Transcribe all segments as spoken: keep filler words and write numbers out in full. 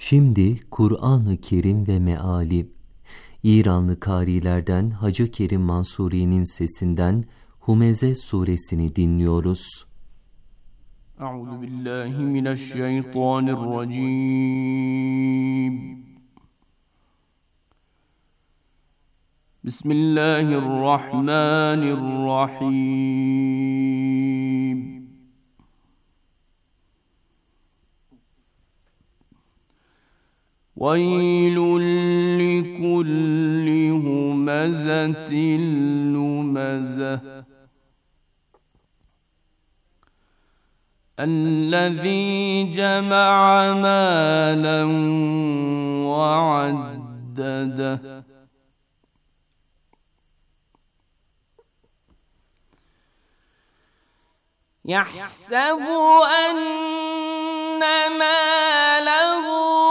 Şimdi Kur'an-ı Kerim ve meali. İranlı karilerden Hacı Kerim Mansuri'nin sesinden Humeze suresini dinliyoruz. Euzubillahimineşşeytanirracim. Bismillahirrahmanirrahim. وَيْلٌ لِكُلِّ هُمَزَةٍ لُمَزَةٍ الَّذِي جَمَعَ مَالًا وَعَدَّدَهُ يَحْسَبُ أَنَّ مَالَهُ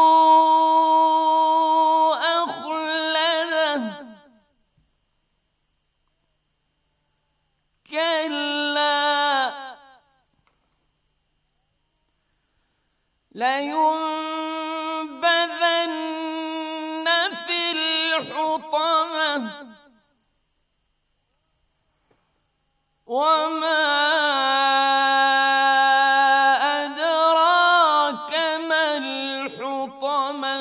لَيُنبَذَنَّ فِي الْحُطَمَةِ وَمَا أَدْرَاكَ مَا الْحُطَمَةُ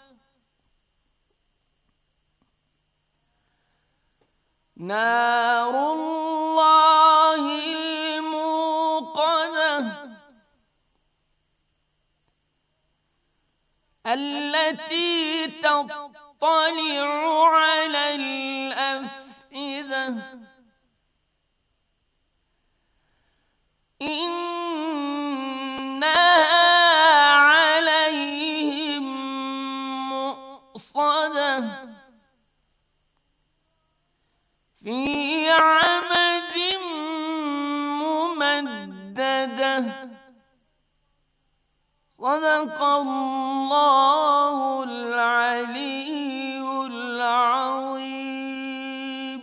نَارُ اللَّهِ الْمُوقَدَةُ التي تطلع على الأفئدة إنها عليهم مؤصدة في عمد ممددة Sadakallahul aliyyul azim.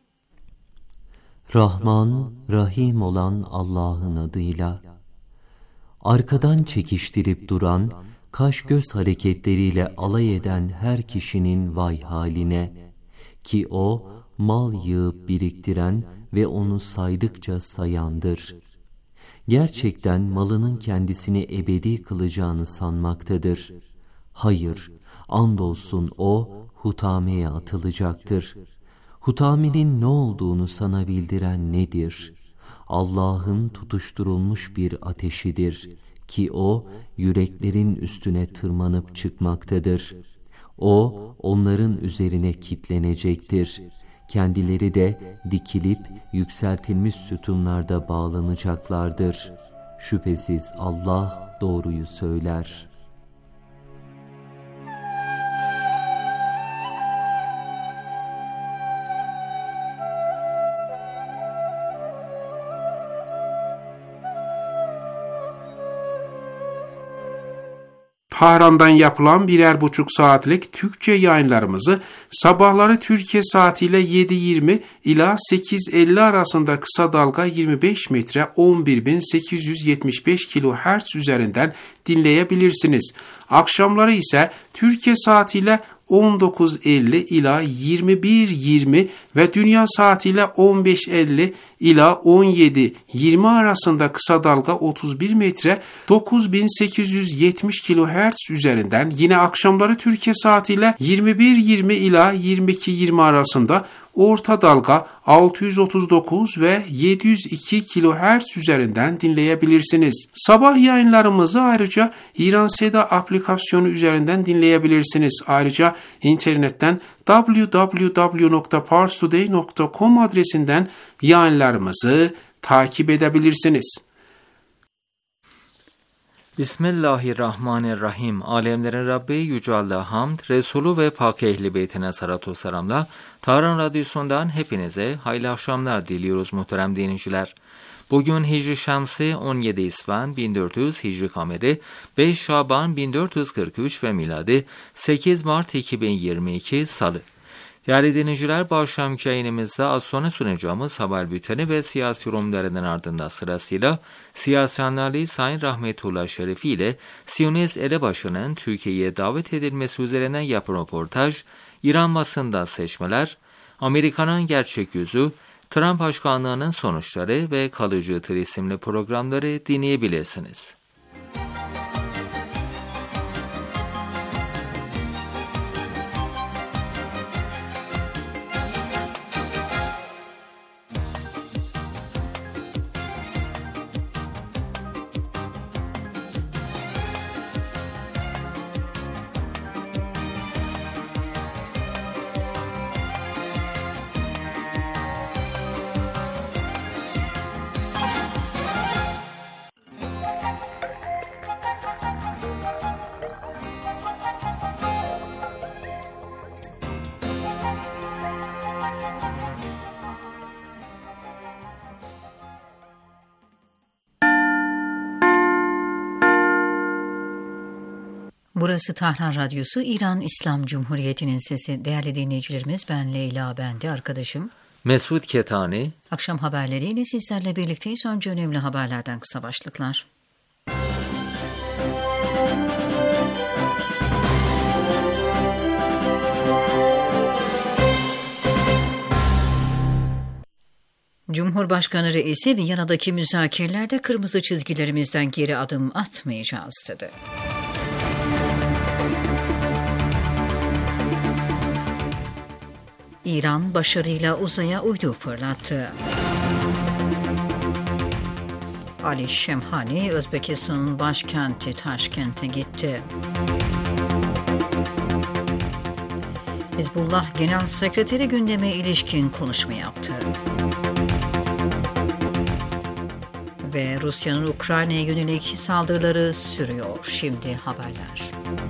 Rahman, Rahim olan Allah'ın adıyla. Arkadan çekiştirip duran, kaş göz hareketleriyle alay eden her kişinin vay haline, ki o mal yığıp biriktiren ve onu saydıkça sayandır. Gerçekten malının kendisini ebedi kılacağını sanmaktadır. Hayır, andolsun o hutameye atılacaktır. Hutamenin ne olduğunu sana bildiren nedir? Allah'ın tutuşturulmuş bir ateşidir ki o yüreklerin üstüne tırmanıp çıkmaktadır. O onların üzerine kitlenecektir. Kendileri de dikilip yükseltilmiş sütunlarda bağlanacaklardır. Şüphesiz Allah doğruyu söyler. Tahran'dan yapılan birer buçuk saatlik Türkçe yayınlarımızı sabahları Türkiye saatiyle yedi yirmi ila sekiz elli arasında kısa dalga yirmi beş metre on bir bin sekiz yüz yetmiş beş kilohertz üzerinden dinleyebilirsiniz. Akşamları ise Türkiye saatiyle on dokuz elli ila yirmi bir yirmi ve dünya saatiyle on beş elli ila on yedi yirmi arasında kısa dalga otuz bir metre dokuz bin sekiz yüz yetmiş kilohertz üzerinden, yine akşamları Türkiye saatiyle yirmi bir yirmi ila yirmi iki yirmi arasında orta dalga altı yüz otuz dokuz ve yedi yüz iki kilohertz üzerinden dinleyebilirsiniz. Sabah yayınlarımızı ayrıca İran Seda aplikasyonu üzerinden dinleyebilirsiniz. Ayrıca internetten double-u double-u double-u nokta pars today nokta com adresinden yayınlarımızı takip edebilirsiniz. Bismillahirrahmanirrahim. Alemlerin Rabbi Yüce Allah'a hamd, Resulü ve Pak Ehli Beytine salatu selamla Tahran Radyosu'ndan hepinize hayırlı akşamlar diliyoruz muhterem dinleyiciler. Bugün Hicri Şemsi on yedi İsvan bin dört yüz, Hicri Kameri beş Şaban bin dört yüz kırk üç ve miladi sekiz Mart iki bin yirmi iki Salı. Değerli dinleyiciler, bu akşamki yayınımızda az sonra sunacağımız haber bülteni ve siyasi yorumlarının ardından sırasıyla siyasi analiz Sayın Rahmetullah Şerifi ile Siyonist elebaşının Türkiye'ye davet edilmesi üzerine yapılan röportaj, İran basında seçmeler, Amerika'nın gerçek yüzü, Trump başkanlığının sonuçları ve kalıcı tır isimli programları dinleyebilirsiniz. Burası Tahran Radyosu, İran İslam Cumhuriyeti'nin sesi. Değerli dinleyicilerimiz, ben Leyla, ben de arkadaşım Mesut Ketani. Akşam haberleriyle sizlerle birlikteyiz. Önce önemli haberlerden kısa başlıklar. Cumhurbaşkanı Reisi Viyana'daki müzakerelerde kırmızı çizgilerimizden geri adım atmayacağız dedi. İran başarıyla uzaya uydu fırlattı. Ali Şemhani, Özbekistan'ın başkenti Taşkent'e gitti. Hizbullah Genel Sekreteri gündeme ilişkin konuşma yaptı. Ve Rusya'nın Ukrayna'ya yönelik saldırıları sürüyor. Şimdi haberler.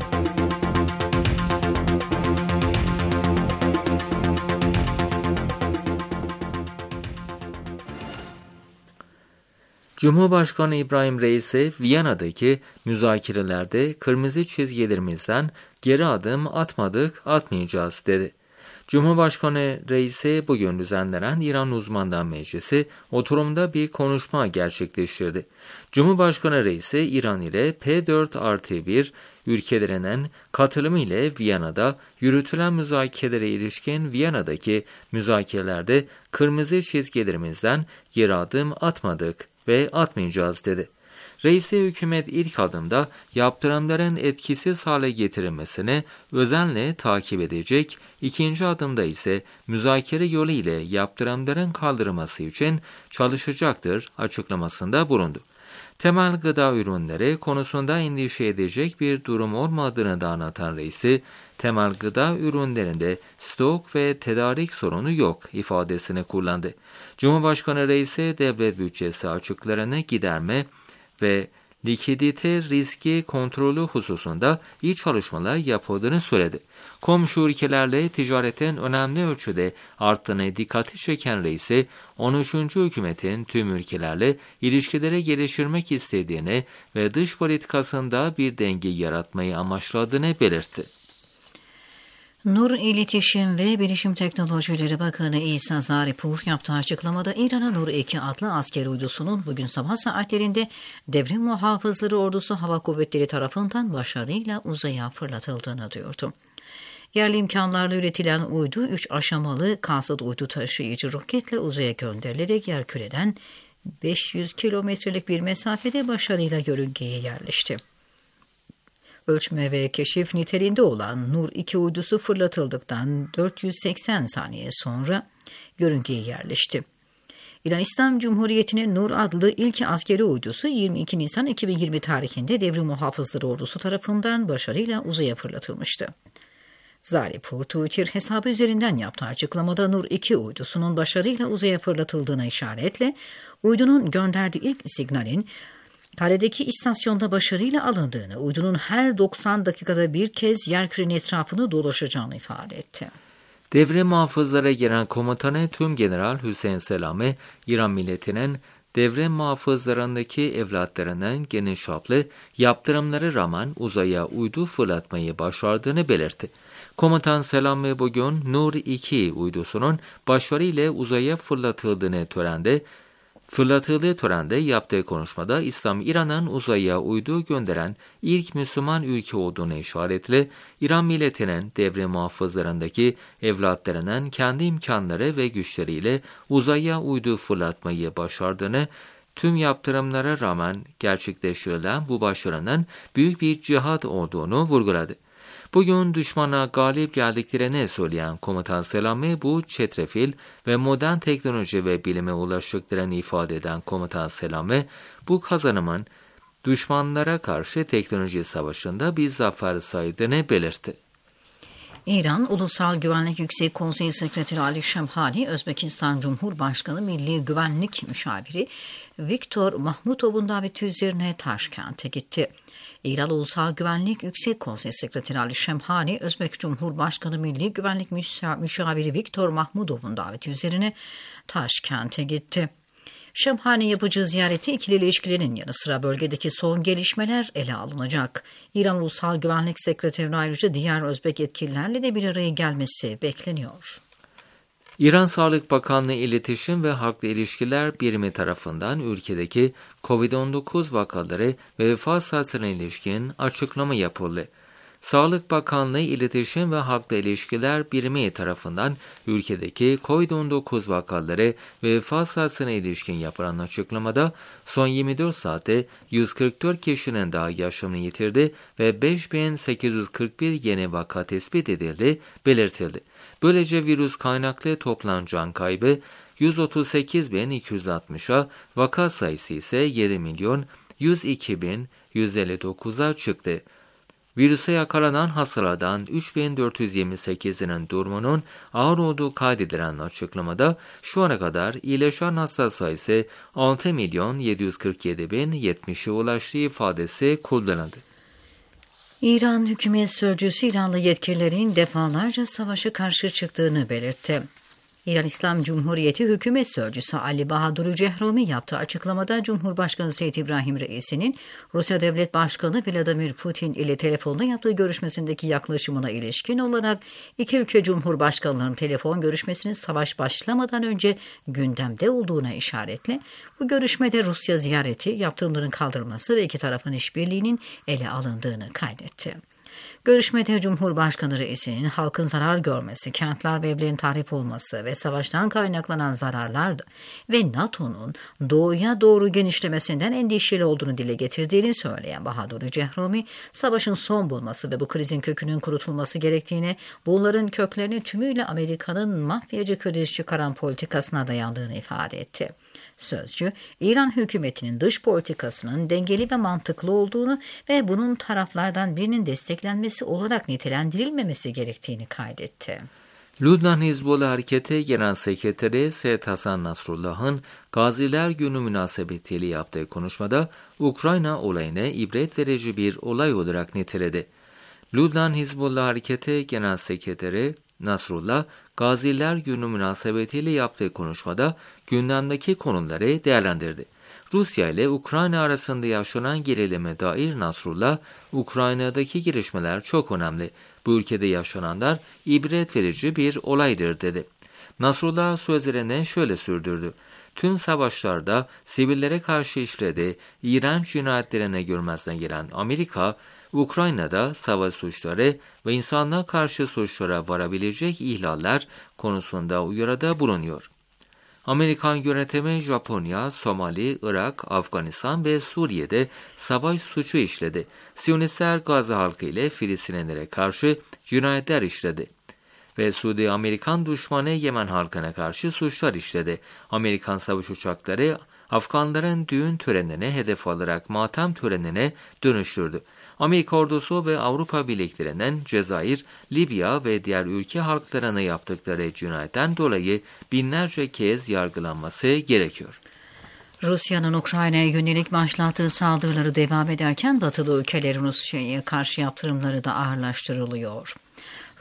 Cumhurbaşkanı İbrahim Reisi, Viyana'daki müzakerelerde kırmızı çizgilerimizden geri adım atmadık, atmayacağız dedi. Cumhurbaşkanı Reisi bugün düzenlenen İran Uzmanlar Meclisi oturumda bir konuşma gerçekleştirdi. Cumhurbaşkanı Reisi, İran ile P dört artı bir ülkelerinin katılımı ile Viyana'da yürütülen müzakerelere ilişkin Viyana'daki müzakerelerde kırmızı çizgilerimizden geri adım atmadık ve atmayacağız dedi. Reisi, hükümet ilk adımda yaptırımların etkisiz hale getirilmesini özenle takip edecek, ikinci adımda ise müzakere yolu ile yaptırımların kaldırılması için çalışacaktır açıklamasında bulundu. Temel gıda ürünleri konusunda endişe edecek bir durum olmadığını da anlatan Reisi, temel gıda ürünlerinde stok ve tedarik sorunu yok ifadesini kullandı. Cumhurbaşkanı Reisi, devlet bütçesi açıklarını giderme ve likidite riski kontrolü hususunda iyi çalışmalar yapıldığını söyledi. Komşu ülkelerle ticaretin önemli ölçüde arttığını dikkati çeken Reisi, on üçüncü hükümetin tüm ülkelerle ilişkileri geliştirmek istediğini ve dış politikasında bir denge yaratmayı amaçladığını belirtti. Nur İletişim ve Bilişim Teknolojileri Bakanı İsa Zaripur yaptığı açıklamada İran'ın Nur iki adlı asker uydusunun bugün sabah saatlerinde Devrim Muhafızları Ordusu Hava Kuvvetleri tarafından başarıyla uzaya fırlatıldığını duyurdu. Yerli imkanlarla üretilen uydu üç aşamalı kasıt uydu taşıyıcı roketle uzaya gönderilerek yerküreden beş yüz kilometrelik bir mesafede başarıyla yörüngeye yerleşti. Ölçme ve keşif niteliğinde olan Nur iki uydusu fırlatıldıktan dört yüz seksen saniye sonra yörüngeye yerleşti. İran İslam Cumhuriyeti'nin Nur adlı ilk askeri uydusu yirmi iki Nisan iki bin yirmi tarihinde Devrim Muhafızları Ordusu tarafından başarıyla uzaya fırlatılmıştı. Zaripur, Twitter hesabı üzerinden yaptığı açıklamada Nur iki uydusunun başarıyla uzaya fırlatıldığına işaretle uydunun gönderdiği ilk signalin karedeki istasyonda başarıyla alındığını, uydunun her doksan dakikada bir kez yerkürenin etrafını dolaşacağını ifade etti. Devrim Muhafızları Genel Komutanı Tüm General Hüseyin Selami, İran milletinin devrim muhafızlarındaki evlatlarının geniş çaplı yaptırımları rağmen uzaya uydu fırlatmayı başardığını belirtti. Komutan Selami bugün Nur iki uydusunun başarıyla uzaya fırlatıldığını törende Fırlatıldığı törende yaptığı konuşmada İslam İran'ın uzaya uydu gönderen ilk Müslüman ülke olduğunu işaretle İran milletinin devrim muhafızlarındaki evlatlarının kendi imkanları ve güçleriyle uzaya uydu fırlatmayı başardığını, tüm yaptırımlara rağmen gerçekleştirilen bu başarının büyük bir cihat olduğunu vurguladı. Bugün düşmana galip geldiklerini söyleyen Komutan Selami bu çetrefil ve modern teknoloji ve bilime ulaştıklarını ifade eden Komutan Selami bu kazanımın düşmanlara karşı teknoloji savaşında bir zafer saydığını belirtti. İran Ulusal Güvenlik Yüksek Konseyi Sekreteri Ali Şemhani, Özbekistan Cumhurbaşkanı Milli Güvenlik Müşaviri Viktor Mahmutov'un daveti üzerine Taşkent'e gitti. İran Ulusal Güvenlik Yüksek Konseyi Sekreteri Ali Şemhani, Özbek Cumhurbaşkanı Milli Güvenlik Müşaviri Viktor Mahmutov'un daveti üzerine Taşkent'e gitti. Şemhani yapacağı ziyareti ikili ilişkilerin yanı sıra bölgedeki son gelişmeler ele alınacak. İran Ulusal Güvenlik Sekreterinin ayrıca diğer Özbek yetkililerle de bir araya gelmesi bekleniyor. İran Sağlık Bakanlığı İletişim ve Halkla İlişkiler Birimi tarafından ülkedeki kovid on dokuz vakaları ve vefat sayısına ilişkin açıklama yapıldı. Sağlık Bakanlığı İletişim ve Halkla İlişkiler Birimi tarafından ülkedeki kovid on dokuz vakaları ve vefat sayısına ilişkin yapılan açıklamada son yirmi dört saatte yüz kırk dört kişinin daha yaşamını yitirdi ve beş bin sekiz yüz kırk bir yeni vaka tespit edildi, belirtildi. Böylece virüs kaynaklı toplam can kaybı yüz otuz sekiz bin iki yüz altmışa, vaka sayısı ise yedi milyon yüz iki bin yüz elli dokuza çıktı. Virüse yakalanan hastalardan üç bin dört yüz yirmi sekizinin durumunun ağır olduğu kaydedilen açıklamada şu ana kadar iyileşen hasta sayısı altı milyon yedi yüz kırk yedi bin yetmişe ulaştığı ifadesi kullanıldı. İran hükümet sözcüsü İranlı yetkililerin defalarca savaşa karşı çıktığını belirtti. İran İslam Cumhuriyeti Hükümet Sözcüsü Ali Bahadur Cehromi yaptığı açıklamada Cumhurbaşkanı Seyyid İbrahim Reisi'nin Rusya Devlet Başkanı Vladimir Putin ile telefonda yaptığı görüşmesindeki yaklaşımına ilişkin olarak iki ülke Cumhurbaşkanlarının telefon görüşmesinin savaş başlamadan önce gündemde olduğuna işaretle bu görüşmede Rusya ziyareti, yaptırımların kaldırılması ve iki tarafın işbirliğinin ele alındığını kaydetti. Görüşmede Cumhurbaşkanı Reisi'nin halkın zarar görmesi, kentler ve evlerin tahrip olması ve savaştan kaynaklanan zararlar ve NATO'nun doğuya doğru genişlemesinden endişeli olduğunu dile getirdiğini söyleyen Bahadur Cehromi, savaşın son bulması ve bu krizin kökünün kurutulması gerektiğini, bunların köklerini tümüyle Amerika'nın mafyacı kriz çıkaran politikasına dayandığını ifade etti. Sözcü, İran hükümetinin dış politikasının dengeli ve mantıklı olduğunu ve bunun taraflardan birinin desteklenmesi olarak nitelendirilmemesi gerektiğini kaydetti. Lübnan Hizbullah Hareketi Genel Sekreteri Seyyed Hasan Nasrullah'ın Gaziler Günü münasebetiyle yaptığı konuşmada Ukrayna olayını ibret verici bir olay olarak niteledi. Lübnan Hizbullah Hareketi Genel Sekreteri Nasrullah, Gaziler Günü münasebetiyle yaptığı konuşmada gündemdeki konuları değerlendirdi. Rusya ile Ukrayna arasında yaşanan gerilime dair Nasrullah, Ukrayna'daki gelişmeler çok önemli. Bu ülkede yaşananlar ibret verici bir olaydır dedi. Nasrullah sözlerine şöyle sürdürdü. Tüm savaşlarda sivillere karşı işlediği iğrenç cinayetlerine görmezden gelen Amerika, Ukrayna'da savaş suçları ve insanlığa karşı suçlara varabilecek ihlaller konusunda uyarıda bulunuyor. Amerikan yönetimi Japonya, Somali, Irak, Afganistan ve Suriye'de savaş suçu işledi. Siyonistler Gazze halkı ile Filistinlilere karşı cinayetler işledi. Ve Suudi Amerikan düşmanı Yemen halkına karşı suçlar işledi. Amerikan savaş uçakları Afganların düğün törenine hedef alarak matem törenine dönüştürdü. Amerika ordusu ve Avrupa birliklerinden Cezayir, Libya ve diğer ülke halklarına yaptıkları cinayetten dolayı binlerce kez yargılanması gerekiyor. Rusya'nın Ukrayna'ya yönelik başlattığı saldırıları devam ederken batılı ülkelerin Rusya'ya karşı yaptırımları da ağırlaştırılıyor.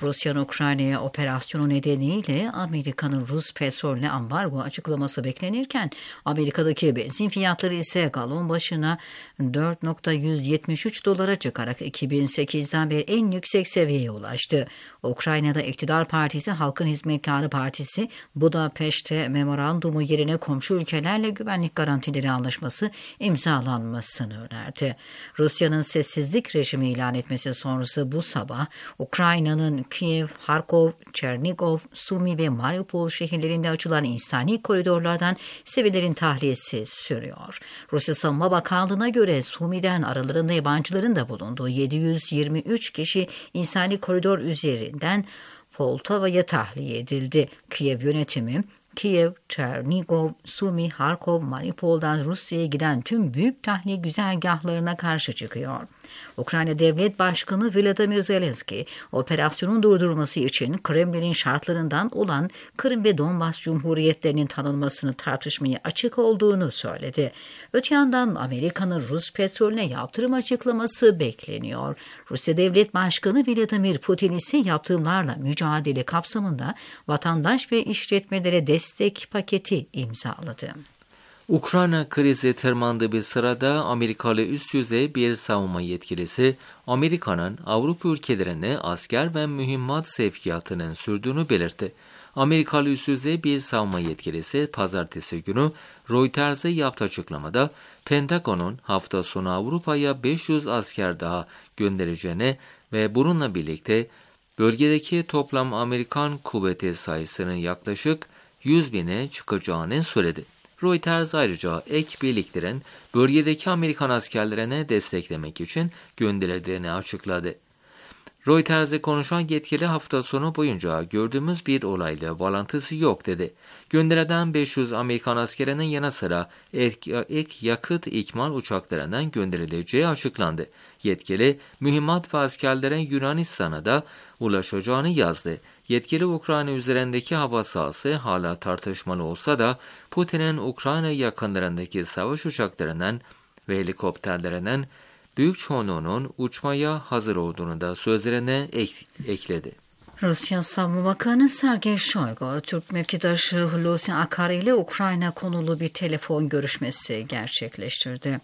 Rusya'nın Ukrayna'ya operasyonu nedeniyle Amerika'nın Rus petrolüne ambargo açıklaması beklenirken Amerika'daki benzin fiyatları ise galon başına dört nokta yüz yetmiş üç dolara çıkarak iki bin sekizden beri en yüksek seviyeye ulaştı. Ukrayna'da iktidar partisi Halkın Hizmetkarı Partisi Budapeşte memorandumu yerine komşu ülkelerle güvenlik garantileri anlaşması imzalanmasını önerdi. Rusya'nın sessizlik rejimi ilan etmesi sonrası bu sabah Ukrayna'nın Kiev, Harkov, Chernigov, Sumi ve Mariupol şehirlerinde açılan insani koridorlardan sivillerin tahliyesi sürüyor. Rusya Savunma Bakanlığı'na göre Sumi'den aralarında yabancıların da bulunduğu yedi yüz yirmi üç kişi insani koridor üzerinden Poltava'ya tahliye edildi. Kiev yönetimi Kiev, Chernigov, Sumi, Harkov, Mariupol'dan Rusya'ya giden tüm büyük tahliye güzergahlarına karşı çıkıyor. Ukrayna Devlet Başkanı Volodymyr Zelenski, operasyonun durdurulması için Kremlin'in şartlarından olan Kırım ve Donbas Cumhuriyetlerinin tanınmasını tartışmaya açık olduğunu söyledi. Öte yandan Amerika'nın Rus petrolüne yaptırım açıklaması bekleniyor. Rusya Devlet Başkanı Vladimir Putin ise yaptırımlarla mücadele kapsamında vatandaş ve işletmelere destek paketi imzaladı. Ukrayna krizi tırmandığı bir sırada Amerikalı üst düzey bir savunma yetkilisi Amerika'nın Avrupa ülkelerine asker ve mühimmat sevkiyatının sürdüğünü belirtti. Amerikalı üst düzey bir savunma yetkilisi pazartesi günü Reuters'e yaptığı açıklamada Pentagon'un hafta sonu Avrupa'ya beş yüz asker daha göndereceğini ve bununla birlikte bölgedeki toplam Amerikan kuvveti sayısının yaklaşık yüz bine çıkacağını söyledi. Reuters ayrıca ek birliklerin bölgedeki Amerikan askerlerine desteklemek için gönderildiğini açıkladı. Reuters'e konuşan yetkili hafta sonu boyunca gördüğümüz bir olayla bağlantısı yok dedi. Gönderilen beş yüz Amerikan askerinin yanı sıra ek, ek yakıt ikmal uçaklarından gönderileceği açıklandı. Yetkili mühimmat ve askerlerin Yunanistan'a da ulaşacağını yazdı. Yetkili Ukrayna üzerindeki hava sahası hala tartışmalı olsa da Putin'in Ukrayna yakınlarındaki savaş uçaklarından ve helikopterlerinden büyük çoğunluğunun uçmaya hazır olduğunu da sözlerine ek, ekledi. Rusya Savunma Bakanı Sergey Shoigu, Türk mevkidaşı Hulusi Akar ile Ukrayna konulu bir telefon görüşmesi gerçekleştirdi.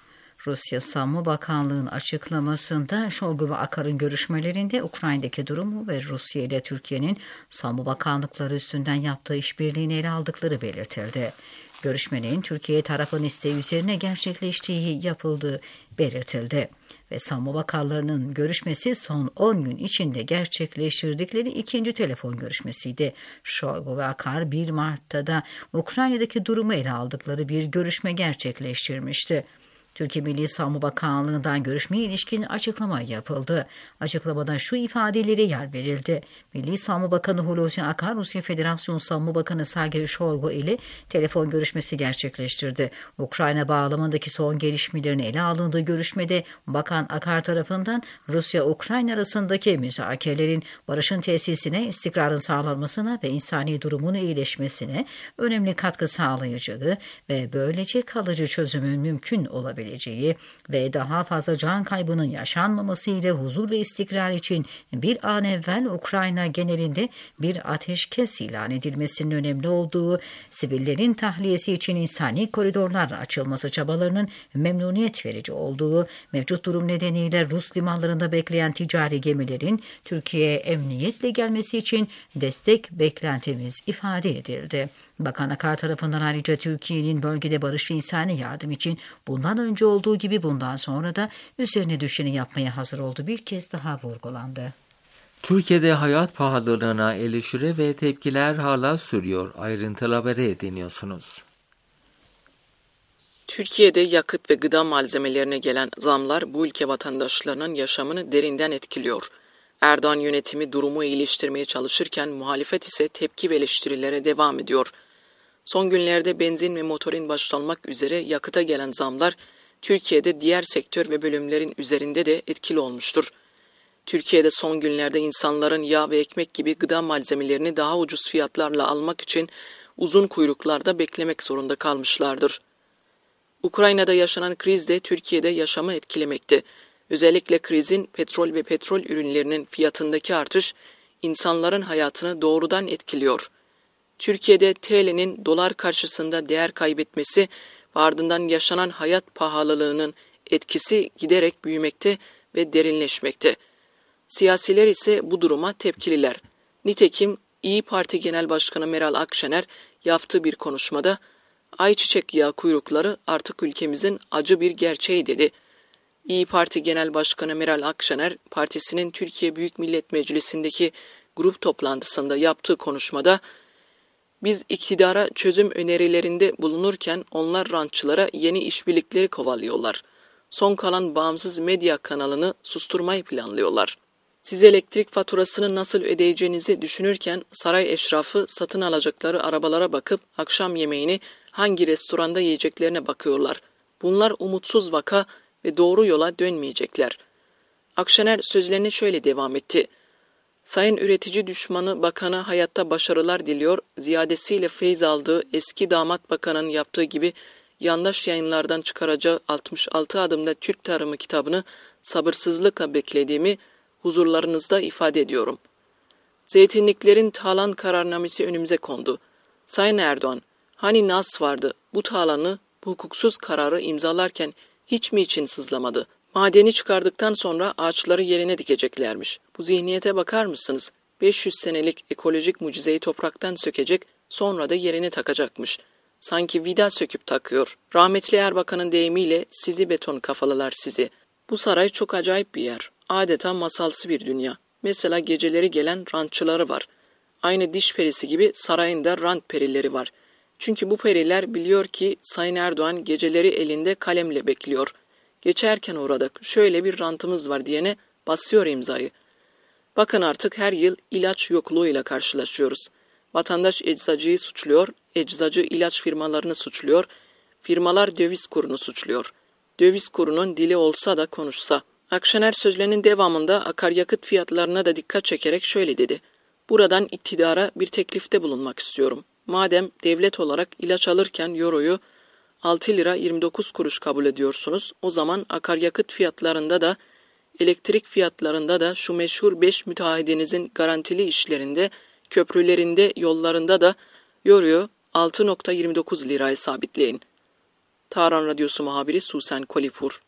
Rusya Savunma Bakanlığı'nın açıklamasında Shoigu ve Akar'ın görüşmelerinde Ukrayna'daki durumu ve Rusya ile Türkiye'nin Savunma Bakanlıkları üstünden yaptığı işbirliğini ele aldıkları belirtildi. Görüşmenin Türkiye tarafının isteği üzerine gerçekleştiği yapıldığı belirtildi ve Savunma Bakanlarının görüşmesi son on gün içinde gerçekleştirdikleri ikinci telefon görüşmesiydi. Shoigu ve Akar bir Mart'ta da Ukrayna'daki durumu ele aldıkları bir görüşme gerçekleştirmişti. Türkiye Milli Savunma Bakanlığı'ndan görüşmeye ilişkin açıklama yapıldı. Açıklamada şu ifadeleri yer verildi. Milli Savunma Bakanı Hulusi Akar, Rusya Federasyonu Savunma Bakanı Sergey Shoigu ile telefon görüşmesi gerçekleştirdi. Ukrayna bağlamındaki son gelişmelerin ele alındığı görüşmede Bakan Akar tarafından Rusya-Ukrayna arasındaki müzakerelerin barışın tesisine, istikrarın sağlanmasına ve insani durumun iyileşmesine önemli katkı sağlayacağı ve böylece kalıcı çözümün mümkün olabileceği ve daha fazla can kaybının yaşanmaması ile huzur ve istikrar için bir an evvel Ukrayna genelinde bir ateşkes ilan edilmesinin önemli olduğu, sivillerin tahliyesi için insani koridorlar açılması çabalarının memnuniyet verici olduğu, mevcut durum nedeniyle Rus limanlarında bekleyen ticari gemilerin Türkiye'ye emniyetle gelmesi için destek beklentimiz ifade edildi. Bakan Akar tarafından ayrıca Türkiye'nin bölgede barış ve insani yardım için bundan önce olduğu gibi bundan sonra da üzerine düşeni yapmaya hazır olduğu bir kez daha vurgulandı. Türkiye'de hayat pahalılığına eleştiri ve tepkiler hala sürüyor. Ayrıntıları dinliyorsunuz. Türkiye'de yakıt ve gıda malzemelerine gelen zamlar bu ülke vatandaşlarının yaşamını derinden etkiliyor. Erdoğan yönetimi durumu iyileştirmeye çalışırken muhalefet ise tepki ve eleştirilere devam ediyor. Son günlerde benzin ve motorin başta olmak üzere yakıta gelen zamlar Türkiye'de diğer sektör ve bölümlerin üzerinde de etkili olmuştur. Türkiye'de son günlerde insanların yağ ve ekmek gibi gıda malzemelerini daha ucuz fiyatlarla almak için uzun kuyruklarda beklemek zorunda kalmışlardır. Ukrayna'da yaşanan kriz de Türkiye'de yaşamı etkilemekte. Özellikle krizin petrol ve petrol ürünlerinin fiyatındaki artış insanların hayatını doğrudan etkiliyor. Türkiye'de T L'nin dolar karşısında değer kaybetmesi ve ardından yaşanan hayat pahalılığının etkisi giderek büyümekte ve derinleşmekte. Siyasiler ise bu duruma tepkililer. Nitekim İYİ Parti Genel Başkanı Meral Akşener yaptığı bir konuşmada ayçiçek yağı kuyrukları artık ülkemizin acı bir gerçeği dedi. İYİ Parti Genel Başkanı Meral Akşener, partisinin Türkiye Büyük Millet Meclisi'ndeki grup toplantısında yaptığı konuşmada, "Biz iktidara çözüm önerilerinde bulunurken onlar rantçılara yeni işbirlikleri kovalıyorlar. Son kalan bağımsız medya kanalını susturmayı planlıyorlar. Siz elektrik faturasını nasıl ödeyeceğinizi düşünürken saray eşrafı satın alacakları arabalara bakıp akşam yemeğini hangi restoranda yiyeceklerine bakıyorlar. Bunlar umutsuz vaka ve doğru yola dönmeyecekler." Akşener sözlerine şöyle devam etti. "Sayın üretici düşmanı bakanı hayatta başarılar diliyor, ziyadesiyle feyz aldığı eski damat bakanın yaptığı gibi yandaş yayınlardan çıkaracağı altmış altı adımda Türk tarımı kitabını sabırsızlıkla beklediğimi huzurlarınızda ifade ediyorum. Zeytinliklerin talan kararnamesi önümüze kondu. Sayın Erdoğan, hani Nas vardı, bu talanı, bu hukuksuz kararı imzalarken hiç mi için sızlamadı? Madeni çıkardıktan sonra ağaçları yerine dikeceklermiş. Bu zihniyete bakar mısınız? beş yüz senelik ekolojik mucizeyi topraktan sökecek, sonra da yerine takacakmış. Sanki vida söküp takıyor. Rahmetli Erbakan'ın deyimiyle sizi beton kafalılar sizi. Bu saray çok acayip bir yer. Adeta masalsı bir dünya. Mesela geceleri gelen rantçıları var. Aynı diş perisi gibi sarayında rant perileri var. Çünkü bu periler biliyor ki Sayın Erdoğan geceleri elinde kalemle bekliyor. Geçerken uğradık, şöyle bir rantımız var diyene basıyor imzayı. Bakın artık her yıl ilaç yokluğuyla karşılaşıyoruz. Vatandaş eczacıyı suçluyor, eczacı ilaç firmalarını suçluyor, firmalar döviz kurunu suçluyor. Döviz kurunun dili olsa da konuşsa. Akşener sözlerinin devamında akaryakıt fiyatlarına da dikkat çekerek şöyle dedi. Buradan iktidara bir teklifte bulunmak istiyorum. Madem devlet olarak ilaç alırken euroyu altı lira yirmi dokuz kuruş kabul ediyorsunuz, o zaman akaryakıt fiyatlarında da, elektrik fiyatlarında da şu meşhur beş müteahhidinizin garantili işlerinde, köprülerinde, yollarında da euroyu altı virgül yirmi dokuz liraya sabitleyin. Tahran Radyosu muhabiri Susan Kolipur.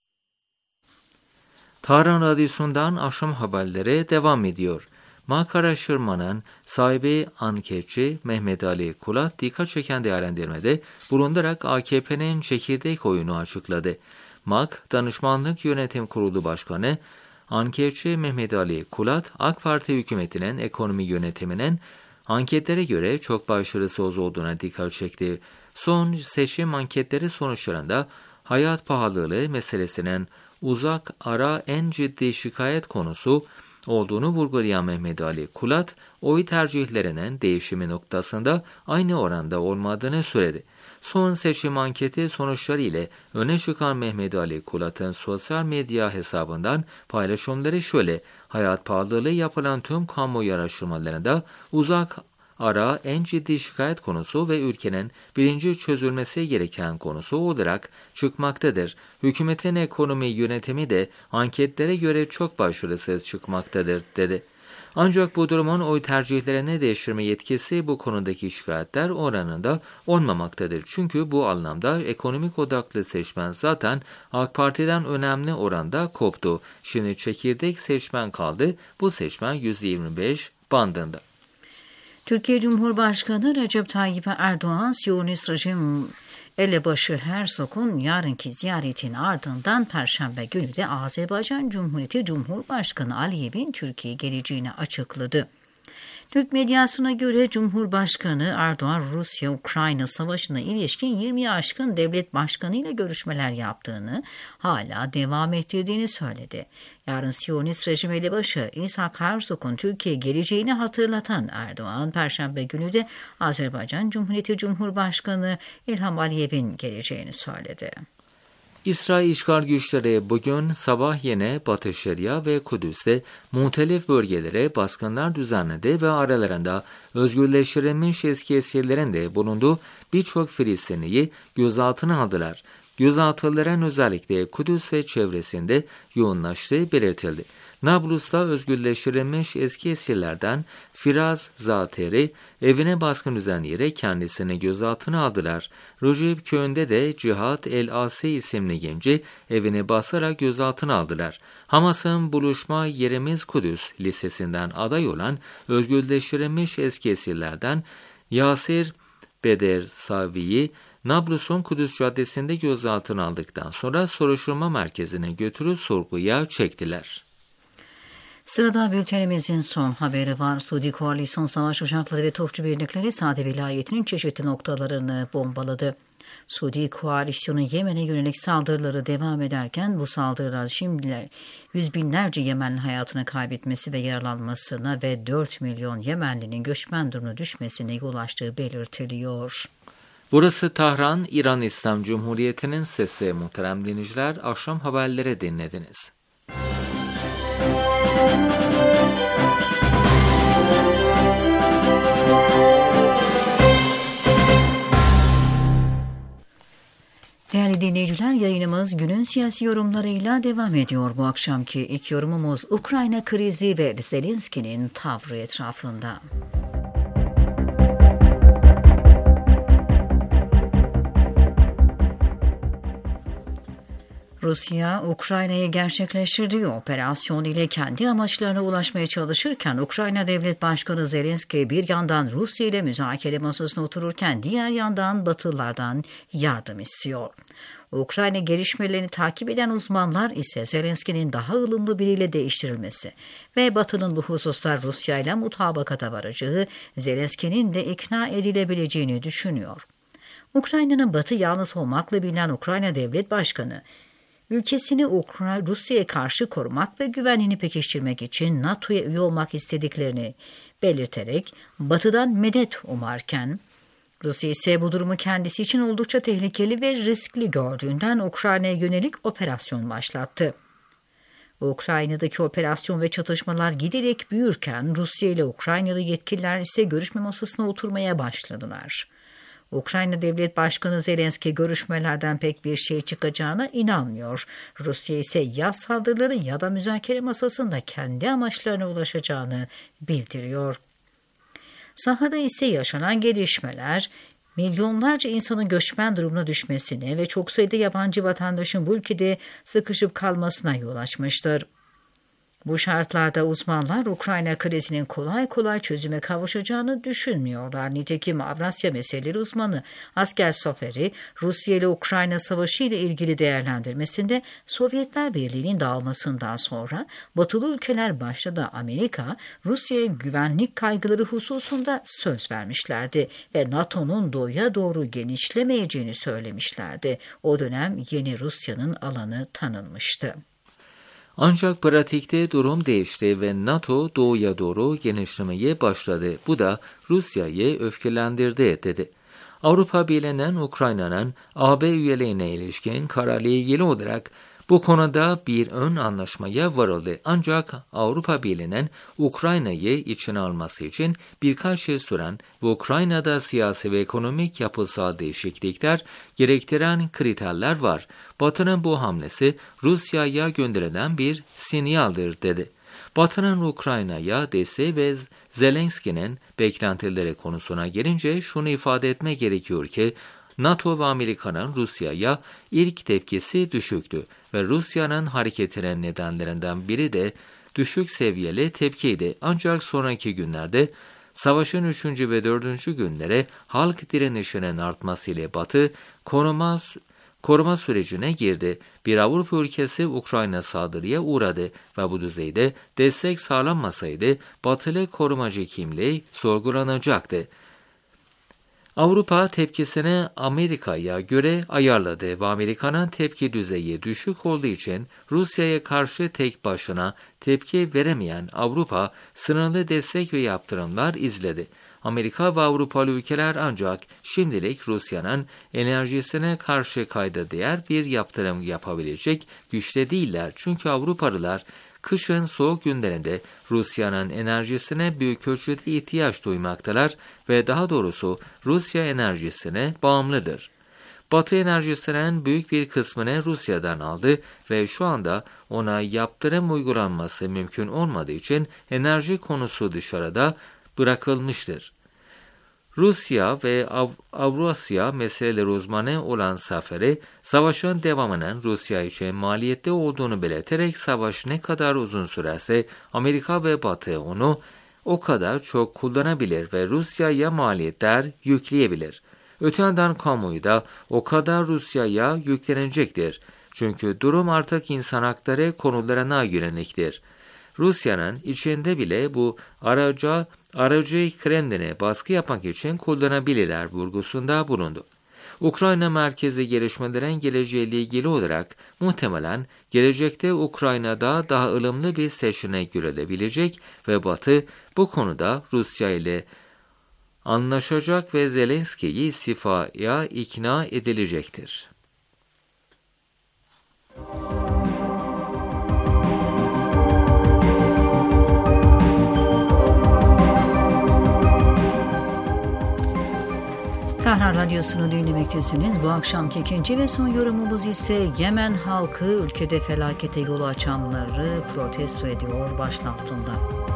Tahran Radyosu'ndan akşam haberleri devam ediyor. MAK araştırmanın sahibi anketçi Mehmet Ali Kulat dikkat çeken değerlendirmede bulundurarak A K P'nin çekirdek oyunu açıkladı. MAK Danışmanlık Yönetim Kurulu Başkanı anketçi Mehmet Ali Kulat, AK Parti hükümetinin ekonomi yönetiminin anketlere göre çok başarısız olduğuna dikkat çekti. Son seçim anketleri sonuçlarında hayat pahalılığı meselesinin uzak ara en ciddi şikayet konusu olduğunu vurgulayan Mehmet Ali Kulat, oy tercihlerinin değişimi noktasında aynı oranda olmadığını söyledi. Son seçim anketi sonuçları ile öne çıkan Mehmet Ali Kulat'ın sosyal medya hesabından paylaşımları şöyle: hayat pahalılığı yapılan tüm kamuoyu araştırmalarında uzak ara en ciddi şikayet konusu ve ülkenin birinci çözülmesi gereken konusu olarak çıkmaktadır. Hükümetin ekonomi yönetimi de anketlere göre çok başarısız çıkmaktadır, dedi. Ancak bu durumun oy tercihlerini değiştirme yetkisi bu konudaki şikayetler oranında olmamaktadır. Çünkü bu anlamda ekonomik odaklı seçmen zaten AK Parti'den önemli oranda koptu. Şimdi çekirdek seçmen kaldı. Bu seçmen yüzde yirmi beş bandında. Türkiye Cumhurbaşkanı Recep Tayyip Erdoğan, Siyonist rejim elebaşı Herzog'un yarınki ziyaretin ardından Perşembe günü de Azerbaycan Cumhuriyeti Cumhurbaşkanı Aliyev'in Türkiye geleceğini açıkladı. Türk medyasına göre Cumhurbaşkanı Erdoğan, Rusya-Ukrayna savaşına ilişkin yirmiyi aşkın devlet başkanıyla görüşmeler yaptığını, hala devam ettirdiğini söyledi. Yarın Siyonist rejim elebaşı İshak Herzog'un Türkiye geleceğini hatırlatan Erdoğan, Perşembe günü de Azerbaycan Cumhuriyeti Cumhurbaşkanı İlham Aliyev'in geleceğini söyledi. İsrail işgal güçleri bugün sabah yine Batı Şeria ve Kudüs'te muhtelif bölgelere baskınlar düzenledi ve aralarında özgürleştirilmiş eski esirlerin de bulunduğu birçok Filistinliyi gözaltına aldılar. Gözaltıların özellikle Kudüs ve çevresinde yoğunlaştığı belirtildi. Nablus'ta özgürleştirilmiş eski esirlerden Firaz Zateri evine baskın düzenleyerek kendisini gözaltına aldılar. Rojib köyünde de Cihat El-Asi isimli genci evine basarak gözaltına aldılar. Hamas'ın buluşma yerimiz Kudüs listesinden aday olan özgürleştirilmiş eski esirlerden Yasir Beder Savi'yi Nablus'un Kudüs Caddesi'nde gözaltına aldıktan sonra soruşturma merkezine götürüp sorguya çektiler. Sırada bültenimizin son haberi var. Suudi Koalisyon Savaş Uçakları ve Topçu Birlikleri Sa'di vilayetinin çeşitli noktalarını bombaladı. Suudi Koalisyonu Yemen'e yönelik saldırıları devam ederken bu saldırılar şimdiler yüz binlerce Yemenli hayatını kaybetmesi ve yaralanmasına ve dört milyon Yemenlinin göçmen durumuna düşmesine yol açtığı belirtiliyor. Burası Tahran, İran İslam Cumhuriyeti'nin sesi. Muhterem dinleyiciler, akşam haberleri dinlediniz. Değerli dinleyiciler, yayınımız günün siyasi yorumlarıyla devam ediyor. Bu akşamki ilk yorumumuz Ukrayna krizi ve Zelenski'nin tavrı etrafında. Rusya, Ukrayna'yı gerçekleştirdiği operasyon ile kendi amaçlarına ulaşmaya çalışırken Ukrayna Devlet Başkanı Zelenski bir yandan Rusya ile müzakere masasına otururken diğer yandan Batılılardan yardım istiyor. Ukrayna gelişmelerini takip eden uzmanlar ise Zelenski'nin daha ılımlı biriyle değiştirilmesi ve Batı'nın bu hususlar Rusya ile mutabakata varacağı, Zelenski'nin de ikna edilebileceğini düşünüyor. Ukrayna'nın Batı yanlısı olmakla bilinen Ukrayna Devlet Başkanı, ülkesini Rusya'ya karşı korumak ve güvenliğini pekiştirmek için NATO'ya üye olmak istediklerini belirterek Batı'dan medet umarken, Rusya ise bu durumu kendisi için oldukça tehlikeli ve riskli gördüğünden Ukrayna'ya yönelik operasyon başlattı. Ukrayna'daki operasyon ve çatışmalar giderek büyürken Rusya ile Ukraynalı yetkililer ise görüşme masasına oturmaya başladılar. Ukrayna Devlet Başkanı Zelenski görüşmelerden pek bir şey çıkacağına inanmıyor. Rusya ise ya saldırıları ya da müzakere masasında kendi amaçlarına ulaşacağını bildiriyor. Sahada ise yaşanan gelişmeler milyonlarca insanın göçmen durumuna düşmesine ve çok sayıda yabancı vatandaşın bu ülkede sıkışıp kalmasına yol açmıştır. Bu şartlarda uzmanlar Ukrayna krizinin kolay kolay çözüme kavuşacağını düşünmüyorlar. Nitekim Avrasya meseleleri uzmanı Asker Soferi, Rusya ile Ukrayna savaşı ile ilgili değerlendirmesinde Sovyetler Birliği'nin dağılmasından sonra batılı ülkeler başta da Amerika, Rusya'ya güvenlik kaygıları hususunda söz vermişlerdi ve NATO'nun doğuya doğru genişlemeyeceğini söylemişlerdi. O dönem yeni Rusya'nın alanı tanınmıştı. Ancak pratikte durum değişti ve NATO doğuya doğru genişlemeye başladı. Bu da Rusya'yı öfkelendirdi dedi. Avrupa Birliği'nin Ukrayna'nın A B üyeliğine ilişkin kararla ilgili olarak bu konuda bir ön anlaşmaya varıldı. Ancak Avrupa Birliği'nin Ukrayna'yı içine alması için birkaç yıl süren ve Ukrayna'da siyasi ve ekonomik yapısal değişiklikler gerektiren kriterler var. Batı'nın bu hamlesi Rusya'ya gönderilen bir sinyaldir dedi. Batı'nın Ukrayna'ya desteği ve Zelenski'nin beklentileri konusuna gelince şunu ifade etme gerekiyor ki NATO ve Amerika'nın Rusya'ya ilk tepkisi düşüktü ve Rusya'nın hareketinin nedenlerinden biri de düşük seviyeli tepkiydi. Ancak sonraki günlerde savaşın üçüncü ve dördüncü günlere halk direnişinin artmasıyla Batı koruma, koruma sürecine girdi. Bir Avrupa ülkesi Ukrayna saldırıya uğradı ve bu düzeyde destek sağlanmasaydı Batılı korumacı kimliği sorgulanacaktı. Avrupa tepkisini Amerika'ya göre ayarladı ve Amerika'nın tepki düzeyi düşük olduğu için Rusya'ya karşı tek başına tepki veremeyen Avrupa sınırlı destek ve yaptırımlar izledi. Amerika ve Avrupalı ülkeler ancak şimdilik Rusya'nın enerjisine karşı kayda değer bir yaptırım yapabilecek güçte değiller. Çünkü Avrupalılar kışın soğuk günlerinde Rusya'nın enerjisine büyük ölçüde ihtiyaç duymaktalar ve daha doğrusu Rusya enerjisine bağımlıdır. Batı enerjisinin büyük bir kısmını Rusya'dan aldı ve şu anda ona yaptırım uygulanması mümkün olmadığı için enerji konusu dışarıda bırakılmıştır. Rusya ve Av- Avrasya meseleleri uzmanı olan Saferi, savaşın devamının Rusya için maliyetli olduğunu belirterek savaş ne kadar uzun sürerse Amerika ve Batı onu o kadar çok kullanabilir ve Rusya'ya maliyetler yükleyebilir. Öte yandan kamuoyu da o kadar Rusya'ya yüklenecektir. Çünkü durum artık insan hakları konularına yöneliktir. Rusya'nın içinde bile bu araca, aracı Kremlin'e baskı yapmak için kullanabilirler vurgusunda bulundu. Ukrayna merkezi gelişmelerin geleceğiyle ilgili olarak muhtemelen gelecekte Ukrayna'da daha ılımlı bir seçenek görülebilecek ve Batı bu konuda Rusya ile anlaşacak ve Zelenski'yi istifaya ikna edilecektir. Tahran Radyosu'nu dinlemektesiniz. Bu akşamki ikinci ve son yorumumuz ise Yemen halkı ülkede felakete yol açanları protesto ediyor başlığı altında.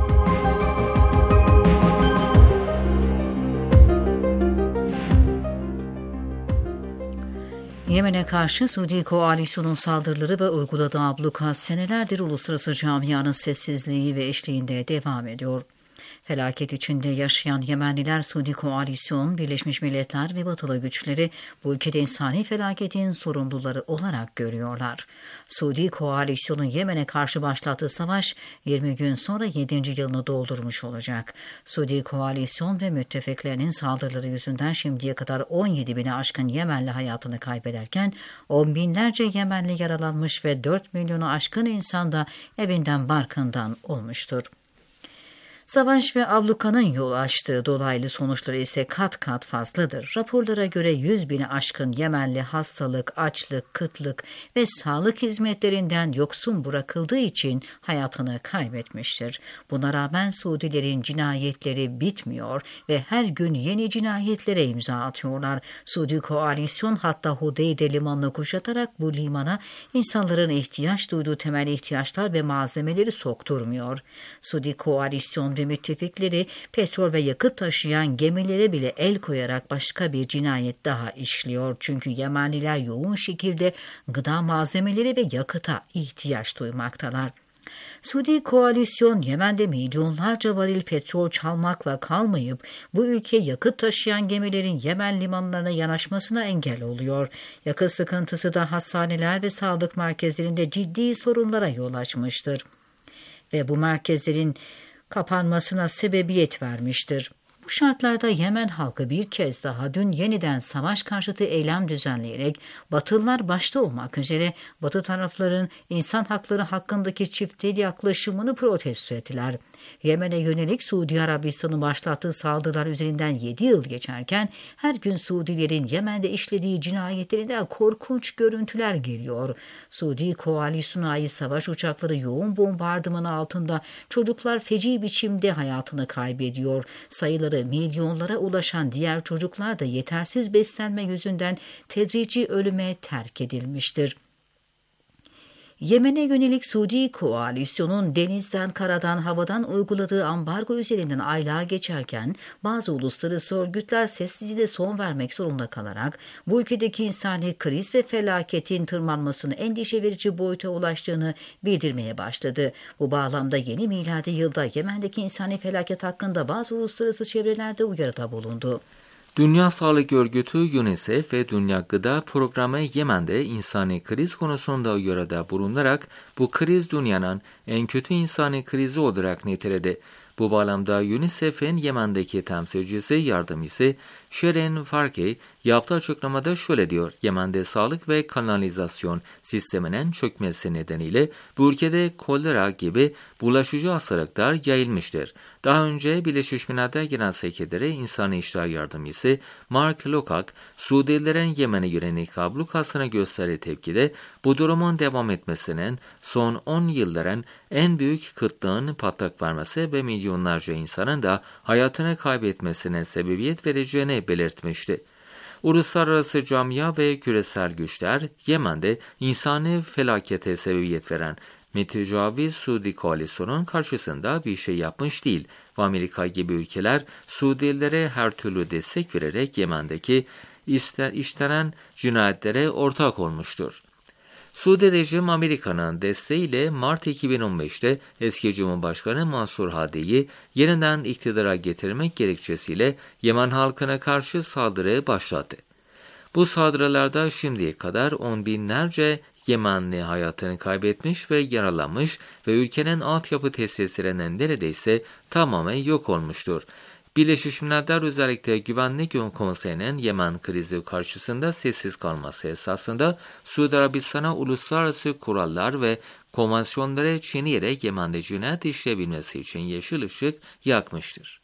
Yemen'e karşı Suudi koalisyonun saldırıları ve uyguladığı abluka senelerdir uluslararası camianın sessizliği ve eşliğinde devam ediyor. Felaket içinde yaşayan Yemenliler Suudi koalisyon, Birleşmiş Milletler ve batılı güçleri bu ülkede insani felaketin sorumluları olarak görüyorlar. Suudi koalisyonun Yemen'e karşı başlattığı savaş yirmi gün sonra yedinci yılını doldurmuş olacak. Suudi koalisyon ve müttefiklerinin saldırıları yüzünden şimdiye kadar on yedi bine aşkın Yemenli hayatını kaybederken on binlerce Yemenli yaralanmış ve dört milyonu aşkın insan da evinden barkından olmuştur. Savaş ve ablukanın yol açtığı dolaylı sonuçları ise kat kat fazladır. Raporlara göre yüz bini aşkın Yemenli hastalık, açlık, kıtlık ve sağlık hizmetlerinden yoksun bırakıldığı için hayatını kaybetmiştir. Buna rağmen Suudilerin cinayetleri bitmiyor ve her gün yeni cinayetlere imza atıyorlar. Suudi koalisyon hatta Hudeyde limanını kuşatarak bu limana insanların ihtiyaç duyduğu temel ihtiyaçlar ve malzemeleri sokturmuyor. Suudi koalisyon ve müttefikleri petrol ve yakıt taşıyan gemilere bile el koyarak başka bir cinayet daha işliyor. Çünkü Yemenliler yoğun şekilde gıda malzemeleri ve yakıta ihtiyaç duymaktalar. Suudi koalisyon Yemen'de milyonlarca varil petrol çalmakla kalmayıp bu ülkeye yakıt taşıyan gemilerin Yemen limanlarına yanaşmasına engel oluyor. Yakıt sıkıntısı da hastaneler ve sağlık merkezlerinde ciddi sorunlara yol açmıştır. Ve bu merkezlerin kapanmasına sebebiyet vermiştir. Bu şartlarda Yemen halkı bir kez daha dün yeniden savaş karşıtı eylem düzenleyerek Batılılar başta olmak üzere Batı tarafların insan hakları hakkındaki çiftel yaklaşımını protesto ettiler. Yemen'e yönelik Suudi Arabistan'ın başlattığı saldırılar üzerinden yedi yıl geçerken her gün Suudilerin Yemen'de işlediği cinayetlerinden korkunç görüntüler geliyor. Suudi koalisyona ait savaş uçakları yoğun bombardıman altında çocuklar feci biçimde hayatını kaybediyor. Sayıları milyonlara ulaşan diğer çocuklar da yetersiz beslenme yüzünden tedrici ölüme terk edilmiştir. Yemen'e yönelik Suudi koalisyonun denizden, karadan, havadan uyguladığı ambargo üzerinden aylar geçerken bazı uluslararası örgütler sessizliğe son vermek zorunda kalarak bu ülkedeki insani kriz ve felaketin tırmanmasını endişe verici boyuta ulaştığını bildirmeye başladı. Bu bağlamda yeni miladi yılda Yemen'deki insani felaket hakkında bazı uluslararası çevrelerde uyarıda bulundu. Dünya Sağlık Örgütü UNICEF ve Dünya Gıda Programı Yemen'de insani kriz konusunda uyarıda bulunarak bu kriz dünyanın en kötü insani krizi olarak niteledi. Bu bağlamda UNICEF'in Yemen'deki temsilcisi yardımcısı Şeren Farkey yaptığı açıklamada şöyle diyor: Yemen'de sağlık ve kanalizasyon sisteminin çökmesi nedeniyle bu ülkede kolera gibi bulaşıcı hastalıklar yayılmıştır. Daha önce Birleşmiş Milletler Genel Sekreteri İnsani İşler Yardımcısı Mark Lowcock, Suudilerin Yemen'e yönelik ablukasına gösterdiği tepkide bu durumun devam etmesinin son on yılların en büyük kıtlığın patlak vermesi ve milyonlarca insanın da hayatını kaybetmesine sebebiyet vereceğini belirtmişti. Uluslararası camia ve küresel güçler Yemen'de insani felakete sebebiyet veren mütecaviz Suudi koalisyonun karşısında bir şey yapmış değil ve Amerika gibi ülkeler Suudililere her türlü destek vererek Yemen'deki işlenen cinayetlere ortak olmuştur. Suudi rejim Amerika'nın desteğiyle Mart iki bin on beşte eski Cumhurbaşkanı Mansur Hadi'yi yeniden iktidara getirmek gerekçesiyle Yemen halkına karşı saldırı başlattı. Bu saldırılarda şimdiye kadar on binlerce Yemenli hayatını kaybetmiş ve yaralanmış ve ülkenin altyapı tesislerinin neredeyse tamamen yok olmuştur. Birleşmiş Milletler özellikle Güvenlik Konseyi'nin Yemen krizi karşısında sessiz kalması esasında Suudi Arabistan'a uluslararası kurallar ve konvansiyonları çiğneyerek Yemen'de cinayet işleyebilmesi için yeşil ışık yakmıştır.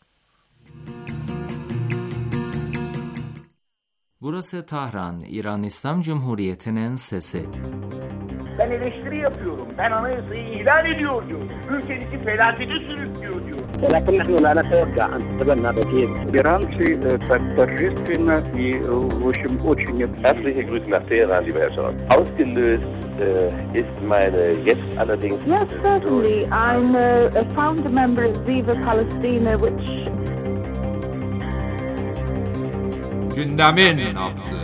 Burası Tahran, İran İslam Cumhuriyeti'nin sesi. Ben eleştiri yapıyorum. Ben anayasayı ihlal ediyor diyor. Ülkenizi felakete sürüklüyor diyor. ولكن نحن لا نتوقع أن تتبنى بكير. Iran так торжественно и, в общем, очень... Herzliche Grüße nach Teheran, lieber Herr Scholz. Ausgelöst äh, ist meine jetzt allerdings... Yes, certainly. I'm a, a founder member of Viva Palestina, which... Gündemin nabzı.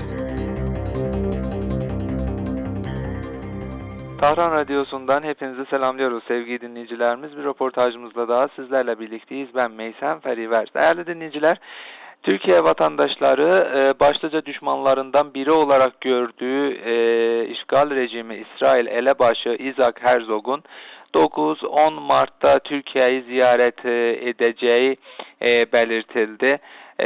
Tahran Radyosu'ndan hepinizi selamlıyoruz sevgili dinleyicilerimiz. Bir röportajımızla daha sizlerle birlikteyiz. Ben Meysem Feriver. Değerli dinleyiciler, Türkiye vatandaşları başlıca düşmanlarından biri olarak gördüğü e, işgal rejimi İsrail elebaşı Isaac Herzog'un dokuz on Mart'ta Türkiye'yi ziyaret edeceği e, belirtildi.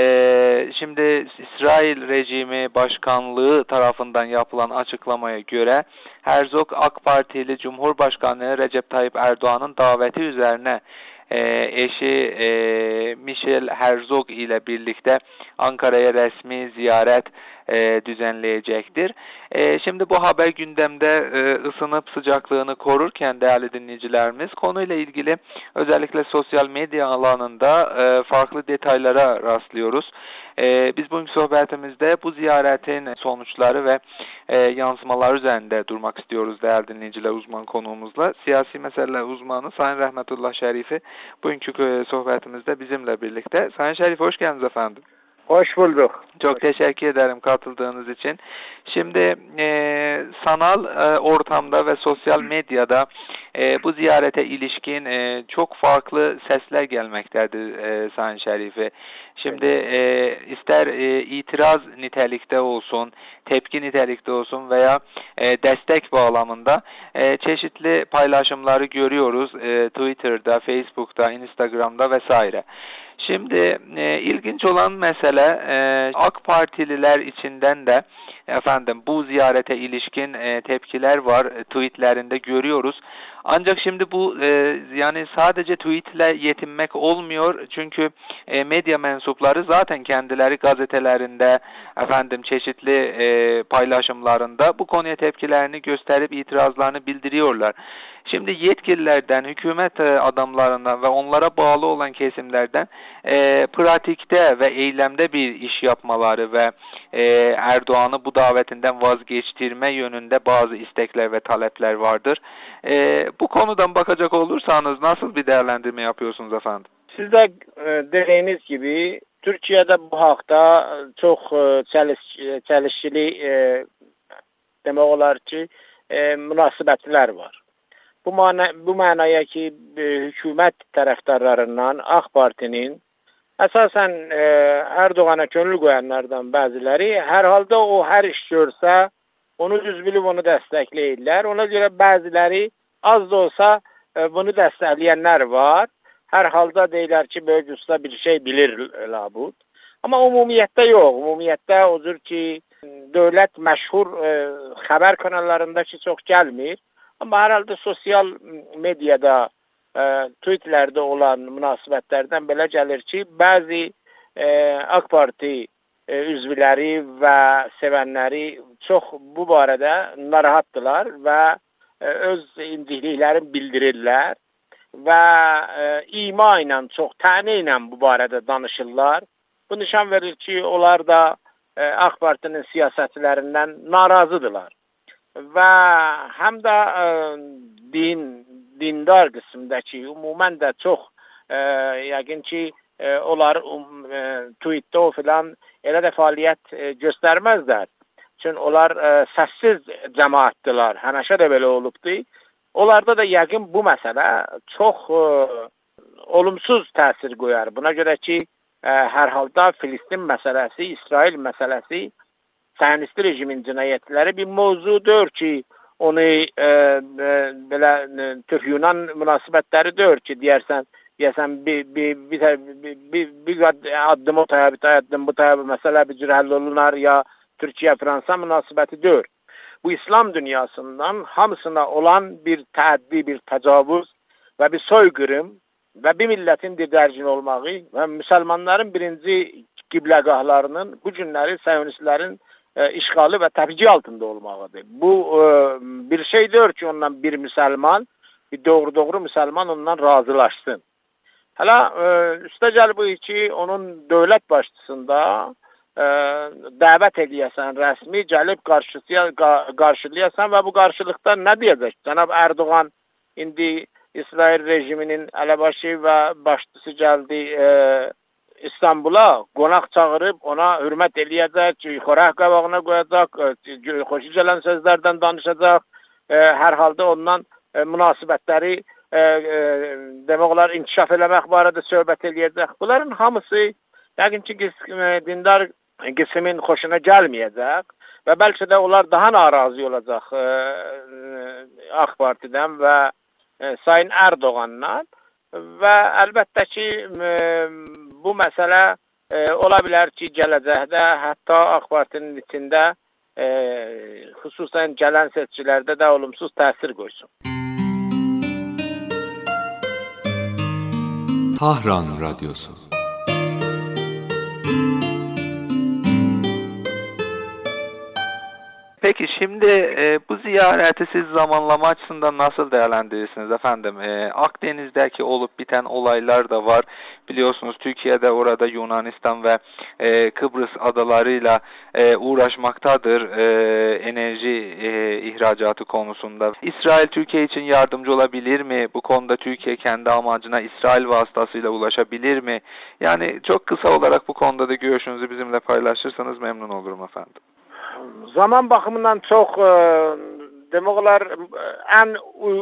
Ee, şimdi İsrail rejimi başkanlığı tarafından yapılan açıklamaya göre Herzog AK Partili Cumhurbaşkanı Recep Tayyip Erdoğan'ın daveti üzerine e, eşi e, Michel Herzog ile birlikte Ankara'ya resmi ziyaret e, düzenleyecektir. E, şimdi bu haber gündemde e, ısınıp sıcaklığını korurken değerli dinleyicilerimiz konuyla ilgili özellikle sosyal medya alanında e, farklı detaylara rastlıyoruz. E, biz bugünkü sohbetimizde bu ziyaretin sonuçları ve e, yansımalar üzerinde durmak istiyoruz değerli dinleyiciler uzman konuğumuzla. Siyasi meseleler uzmanı Sayın Rahmetullah Şerifi bugünkü e, sohbetimizde bizimle birlikte. Sayın Şerif hoş geldiniz efendim. Hoş bulduk. Çok teşekkür ederim katıldığınız için. Şimdi e, sanal e, ortamda ve sosyal medyada e, bu ziyarete ilişkin e, çok farklı sesler gelmektedir e, Sayın Şerifi. Şimdi e, ister e, itiraz nitelikte olsun, tepki nitelikte olsun veya e, destek bağlamında e, çeşitli paylaşımları görüyoruz e, Twitter'da, Facebook'ta, Instagram'da vesaire. Şimdi e, ilginç olan mesele e, AK Partililer içinden de efendim bu ziyarete ilişkin e, tepkiler var e, tweetlerinde görüyoruz. Ancak şimdi bu e, yani sadece tweetle yetinmek olmuyor çünkü e, medya mensupları zaten kendileri gazetelerinde efendim çeşitli e, paylaşımlarında bu konuya tepkilerini gösterip itirazlarını bildiriyorlar. Şimdi yetkililerden, hükümet adamlarından ve onlara bağlı olan kesimlerden e, pratikte ve eylemde bir iş yapmaları ve e, Erdoğan'ı bu davetinden vazgeçtirme yönünde bazı istekler ve talepler vardır. E, bu konudan bakacak olursanız nasıl bir değerlendirme yapıyorsunuz efendim? Siz de e, dediğiniz gibi Türkiye'de bu hakta çok e, çalış, çalışılı e, demek olar ki e, münasebetler var. Bu, mana, bu manaya ki e, hükümet taraftarlarından AK Parti'nin esasen e, Erdoğan'a gönül koyanlardan bazıları herhalde o her iş görse onu düz bilip onu destekleyirler. Ona göre bazıları az da olsa e, bunu destekleyenler var. Herhalde deyirlər ki böyle usta bir şey bilir labud. Ama umumiyette yok. Umumiyette odur ki devlet meşhur e, haber kanallarındaki çok gelmir. Ama herhalde sosyal medyada, e, tweetlerde olan münasebetlerden belə gəlir ki, bazı e, AK Parti e, üzvləri və sevənləri çox bu barədə narahatdılar və e, öz indikliklərini bildirirlər və e, ima ilə, çox təni ilə bu barədə danışırlar. Bu nişan verir ki, onlar da AK Parti'nin siyasetçilerinden narazıdılar. Ve hem de e, din dindar kısımdaki umumen de çok e, yakın ki e, onlar um, e, tweette filan elə de faaliyet e, göstermezler. Çünkü onlar e, sessiz cemaattılar. Həmişə de böyle olubdu. Onlarda da yakın bu mesele çok e, olumsuz təsir koyar. Buna göre ki e, her halde Filistin meselesi, İsrail meselesi, Siyonist rejimin cinayetleri bir mevzudur ki onu e, e, belə e, Türk-Yunan münasibətləri deyir ki, deyərsən, deyərsən bir bir bir bir, bir, bir addım o taya, bir addım bu taya məsələ bir cür həll olunar ya Türkiye-Fransa münasibəti deyir. Bu İslam dünyasından hamısına olan bir təəddi, bir təcavüz və bir soykırım və bir millətin didərgin olmağı və müsəlmanların birinci qibləgahlarının bu günləri Siyonistlərin e, işğalı və təbcih altında olmağıdır. Bu e, bir şey deyir ki, ondan bir müsəlman, bir doğru-doğru müsəlman ondan razılaşsın. Hələ e, üstə gəl bu ki, onun dövlət başçısında e, dəvət edəyəsən, rəsmi gəlib qarşılayasan və bu qarşılıqda nə deyəcək? Cənab Erdoğan indi İsrail rejiminin eləbaşı və başçısı gəldi e, İstanbul'a, qonaq çağırıb ona hürmət eləyəcək, xörək qabağına qoyacaq, xoşu gələn sözlərdən danışacaq, e, hər halda ondan e, münasibətləri e, e, demək olar inkişaf eləmək barədə söhbət eləyəcək. Bunların hamısı yəqin ki, dindar qismin xoşuna gəlməyəcək və bəlkə də onlar daha narazı olacaq e, AK Partidən və e, Sayın Erdoğan'dan və əlbəttə ki, e, bu məsələ e, ola bilər ki, gələcəkdə hətta AK Partinin içində e, xüsusən gələn seçkilərdə də olumsuz təsir qoysun. Tahran Radyosu. Peki şimdi e, bu ziyareti siz zamanlama açısından nasıl değerlendirirsiniz efendim? E, Akdeniz'deki olup biten olaylar da var. Biliyorsunuz Türkiye'de orada Yunanistan ve e, Kıbrıs adalarıyla e, uğraşmaktadır e, enerji e, ihracatı konusunda. İsrail Türkiye için yardımcı olabilir mi? Bu konuda Türkiye kendi amacına İsrail vasıtasıyla ulaşabilir mi? Yani çok kısa olarak bu konuda da görüşünüzü bizimle paylaşırsanız memnun olurum efendim. Zaman baxımından çox e, demək olar ən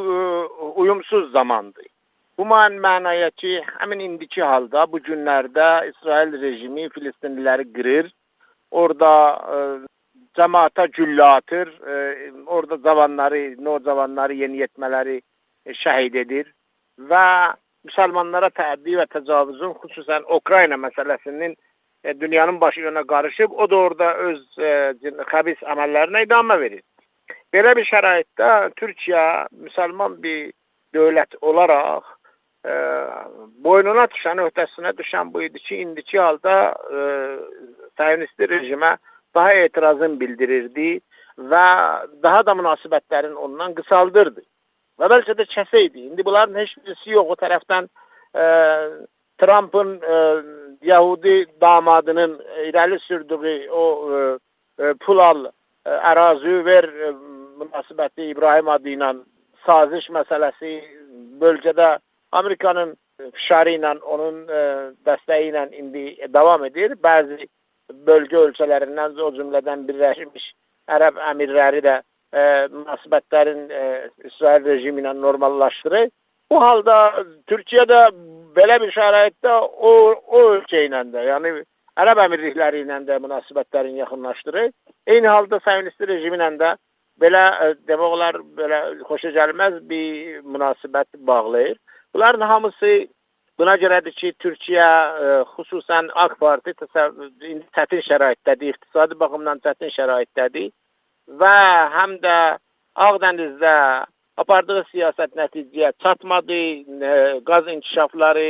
uyumsuz zamandır. Bu mənaya ki, həmin indiki halda bu günlərdə İsrail rejimi Filistinliləri qırır, orada e, cəmaata güllə atır, e, orada cavanları, nocavanları, yeniyetmələri e, şəhid edir və müsəlmanlara təəddi və təcavüzün xüsusən Ukrayna məsələsinin dünyanın başı yönə qarışıb, o da orada öz e, xəbis əməllərinə idamə verir. Belə bir şəraitdə Türkiyə müsəlman bir dövlət olaraq e, boynuna düşən, öhdəsinə düşən bu idi ki, indiki halda e, Siyonist rejimə daha etirazın bildirirdi və daha da münasibətlərin ondan qısaldırdı. Və bəlkə də kəsəydi. İndi bunların heç birisi yox o tərəfdən e, Trump'ın e, Yahudi damadının irəli sürdüğü o e, e, pul al, e, ərazi ver e, münasibəti İbrahim adı ilə saziş məsələsi bölgədə Amerikanın fişarı ilə, onun e, dəstəyi ilə indi davam edir. Bəzi bölgə ölkələrindən, o cümlədən Birləşmiş Ərəb Əmirləri də e, münasibətlərin e, İsrail rejimi ilə normallaşdırır. Bu halda Türkiye'de belə bir şəraitdə o, o ölkə ilə də, yəni Ərəb Əmirlikləri ilə də münasibətlərin yaxınlaşdırır. Eyni halda Siyonist rejimi ilə də belə demək olar belə xoşa gəlməz bir münasibət bağlayır. Bunların hamısı buna görədir ki, Türkiyə xüsusən AK Parti indi çətin şəraitdədir, iqtisadi baxımdan çətin şəraitdədir və həm də Ağdənizdə apardığı siyasət nəticəyə çatmadı, e, qaz inkişafları,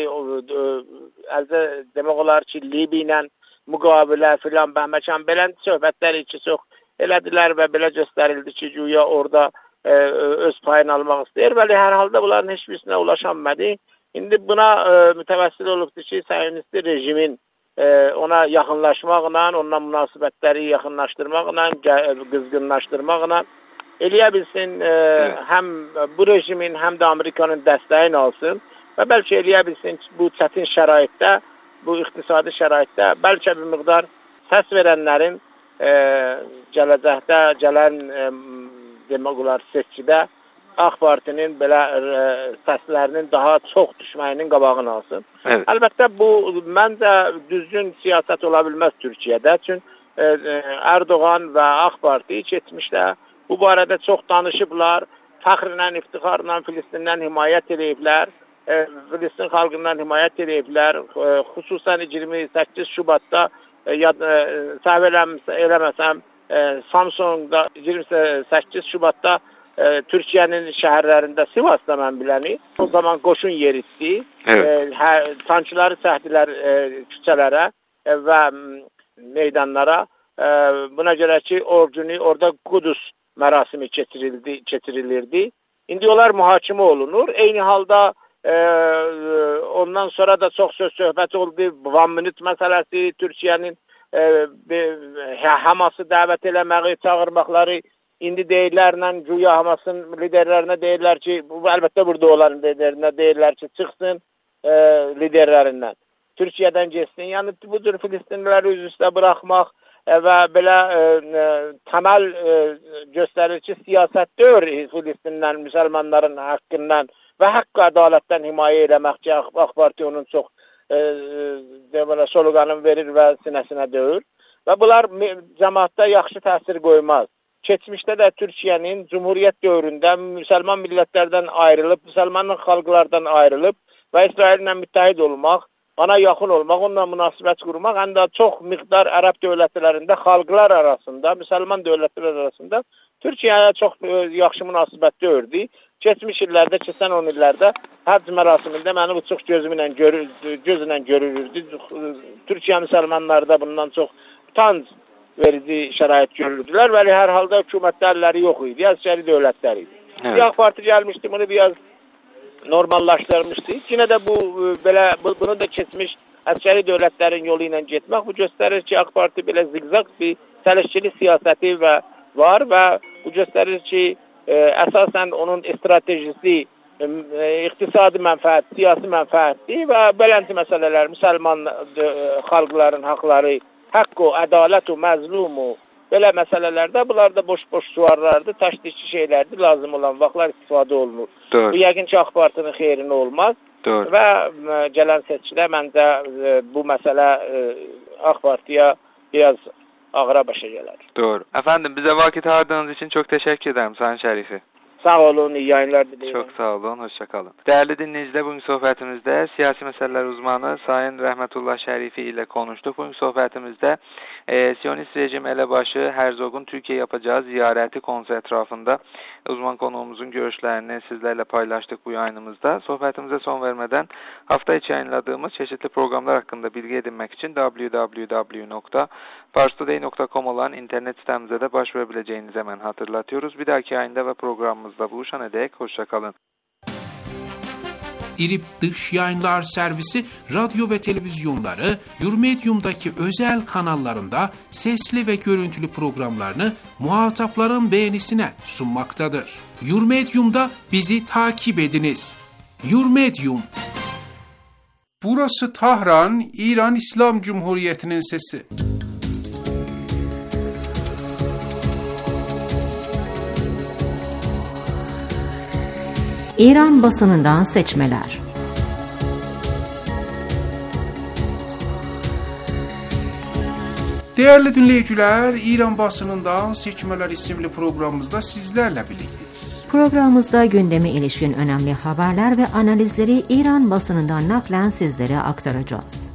əldə demək olar ki, Libiya ilə müqavilə filan bəhməkan belə söhbətləri ki, çox elədilər və belə göstərildi ki, güya orada e, öz payını almaq istəyir. Bəli, hər halda bunların heç birisinə ulaşanmadı. İndi buna e, mütəvəssil olubdur ki, Siyonist rejimin e, ona yaxınlaşmaqla, onunla münasibətləri yaxınlaşdırmaqla, qızğınlaşdırmaqla eləyə bilsin, e, həm bu rejimin, həm də Amerikanın dəstəyini alsın və bəlkə eləyə bilsin ki, bu çətin şəraitdə, bu iqtisadi şəraitdə bəlkə bir miqdar səs verənlərin e, gələcəkdə, gələn e, demək olar seçkidə Ağ Partinin belə e, səslərinin daha çox düşməyinin qabağını alsın. Evet. Əlbəttə bu məncə düzgün siyasət ola bilməz Türkiyədə. Çünki e, Erdoğan və Ağ Parti keçmişdə bu barədə çox danışıblar, fəxrlə, iftixarla Filistindən himayət ediblər, e, Filistin xalqından himayət ediblər. E, xüsusən iyirmi səkkiz Şubatda e, yad, e, səhv eləməsəm, e, Samsun'da iyirmi səkkiz Şubatda e, Türkiyənin şəhərlərində, Sivasda mən biləni, o zaman qoşun yeritdi. Evet. E, hə, tankları çəkdilər e, küçələrə e, və meydanlara. E, buna görə ki, ordunu orada Qudus mərasimi keçirildi, keçirilirdi. İndi onlar mühakimə olunur. Eyni halda e, ondan sonra da çox söz söhbət oldu. One Minute məsələsi, Türkiyənin e, Haması dəvət eləməyi, çağırmaqları. İndi deyirlərlə, güya Hamasın liderlərinə deyirlər ki, bu əlbəttə burada olan liderlərinə deyirlər ki, çıxsın e, liderlərindən. Türkiyədən geçsin. Yəni bu cür Filistinliləri üz üstə buraxmaq və belə e, təməl e, göstərir ki, siyasət deyil Filistinlə, müsəlmanların haqqından və haqq ədalətdən himayə eləmək ki, Ağ Parti onun çox e, demələ, soluqanın verir və sinəsinə döyür. Və bunlar cəmaatda yaxşı təsir qoymaz. Keçmişdə də Türkiyənin Cumhuriyyət dövründə müsəlman millətlərdən ayrılıb, müsəlman xalqlardan ayrılıb və İsraillə müttəhid olmaq, ona yaxın olmaq, onunla münasibət qurmaq, həm də çox miqdar ərəb dövlətlərində xalqlar arasında, müsəlman dövlətlər arasında Türkiyəyə çox yaxşı münasibət döyürdü. Keçmiş illərdə, keçən on illərdə həcc mərasimində məni bu çox gözümlə görür, gözlə görürürdü. Türkiyə müsəlmanları da bundan çox utanc verici şərait görürdülər və hər halda hökumətdə əlləri yox idi, əskəri dövlətlər idi. Evet. Ağ Parti gəlmişdi, bunu biraz normallaşdırmışdı. Yine də bu belə bunu da keçmiş əskəri dövlətlərin yolu ilə getmək bu göstərir ki, Ağ Parti belə zigzag bir sələşkili siyasəti və var və bu göstərir ki, e, əsasən onun stratejisi e, iqtisadi mənfəət, siyasi mənfəətdir və beləndi məsələlər, müsəlman e, xalqların haqları, haqqı, ədalətu, məzlumu belə məsələlərdə bunlar da boş-boş suallardır, təşdişçi şeylərdir, lazım olan vaxtlar istifadə olunur. Doğru. Bu yəqin ki, Ağ Partinin xeyrinə olmaz. Doğru. Və ə, gələn seçkidə məncə ə, bu məsələ ə, Ağ Partiya biraz ağıra başa gələr. Doğru. Efendim, bize vakit ayırdığınız için çok teşekkür ederim Sayın Şerifi. Sağ olun, iyi yayınlar dilerim. Çok sağ olun, hoşça kalın. Değerli dinleyiciler, bugün sohbetimizde siyasi meseleler uzmanı Sayın Rəhmətullah Şerifi ile konuştuk. Bugün sohbetimizde e, Siyonist rejim elebaşı Herzog'un Türkiye yapacağı ziyareti konusu etrafında uzman konuğumuzun görüşlerini sizlerle paylaştık bu yayınımızda. Sohbetimize son vermeden hafta içi yayınladığımız çeşitli programlar hakkında bilgi edinmek için double-u double-u double-u nokta pars today nokta com olan internet sitemize de başvurabileceğinizi hemen hatırlatıyoruz. Bir dahaki yayında ve programımızda buluşana dek hoşçakalın. İrib Dış Yayınlar Servisi radyo ve televizyonları Yurmedium'daki özel kanallarında sesli ve görüntülü programlarını muhatapların beğenisine sunmaktadır. Yurmedium'da bizi takip ediniz. Yurmedium. Burası Tahran, İran İslam Cumhuriyeti'nin sesi. İran basınından seçmeler. Değerli dinleyiciler, İran basınından seçmeler isimli programımızda sizlerle birlikteyiz. Programımızda gündeme ilişkin önemli haberler ve analizleri İran basınından naklen sizlere aktaracağız.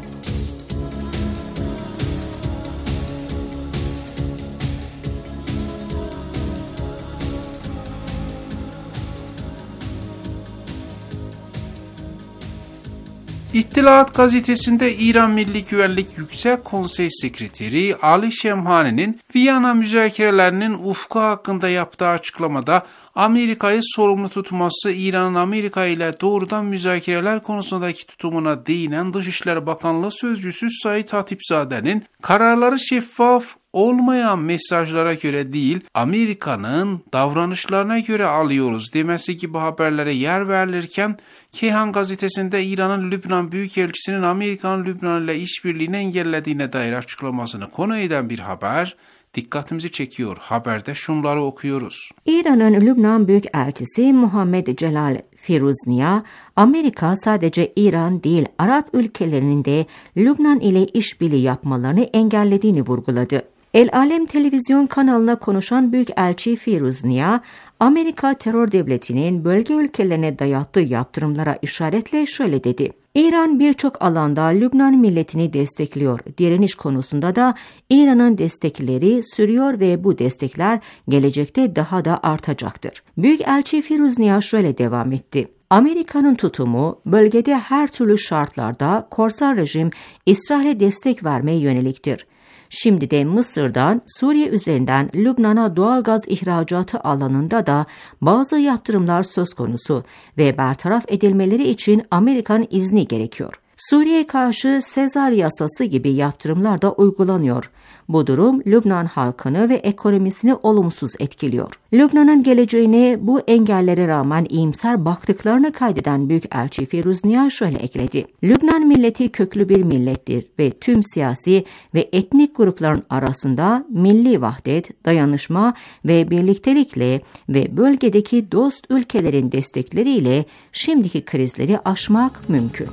İttilaat gazetesinde İran Milli Güvenlik Yüksek Konsey Sekreteri Ali Şemhani'nin Viyana müzakerelerinin ufku hakkında yaptığı açıklamada Amerika'yı sorumlu tutması, İran'ın Amerika ile doğrudan müzakereler konusundaki tutumuna değinen Dışişleri Bakanlığı Sözcüsü Said Hatipzade'nin kararları şeffaf olmayan mesajlara göre değil, Amerika'nın davranışlarına göre alıyoruz demesi gibi haberlere yer verilirken, Keyhan gazetesinde İran'ın Lübnan Büyükelçisi'nin Amerika'nın Lübnan ile işbirliğini engellediğine dair açıklamasını konu eden bir haber dikkatimizi çekiyor. Haberde şunları okuyoruz. İran'ın Lübnan Büyükelçisi Muhammed Celal Firuzniya, Amerika sadece İran değil Arap ülkelerinin de Lübnan ile işbirliği yapmalarını engellediğini vurguladı. El Alem televizyon kanalına konuşan Büyükelçi Firuzniya, Amerika terör devletinin bölge ülkelerine dayattığı yaptırımlara işaretle şöyle dedi. İran birçok alanda Lübnan milletini destekliyor. Direniş konusunda da İran'ın destekleri sürüyor ve bu destekler gelecekte daha da artacaktır. Büyükelçi Firuzniya şöyle devam etti. Amerika'nın tutumu bölgede her türlü şartlarda korsan rejim İsrail'e destek vermeye yöneliktir. Şimdi de Mısır'dan Suriye üzerinden Lübnan'a doğalgaz ihracatı alanında da bazı yaptırımlar söz konusu ve bertaraf edilmeleri için Amerikan izni gerekiyor. Suriye'ye karşı Sezar yasası gibi yaptırımlar da uygulanıyor. Bu durum Lübnan halkını ve ekonomisini olumsuz etkiliyor. Lübnan'ın geleceğine bu engellere rağmen iyimser baktıklarını kaydeden Büyükelçi Firuzniya şöyle ekledi. Lübnan milleti köklü bir millettir ve tüm siyasi ve etnik grupların arasında milli vahdet, dayanışma ve birliktelikle ve bölgedeki dost ülkelerin destekleriyle şimdiki krizleri aşmak mümkün.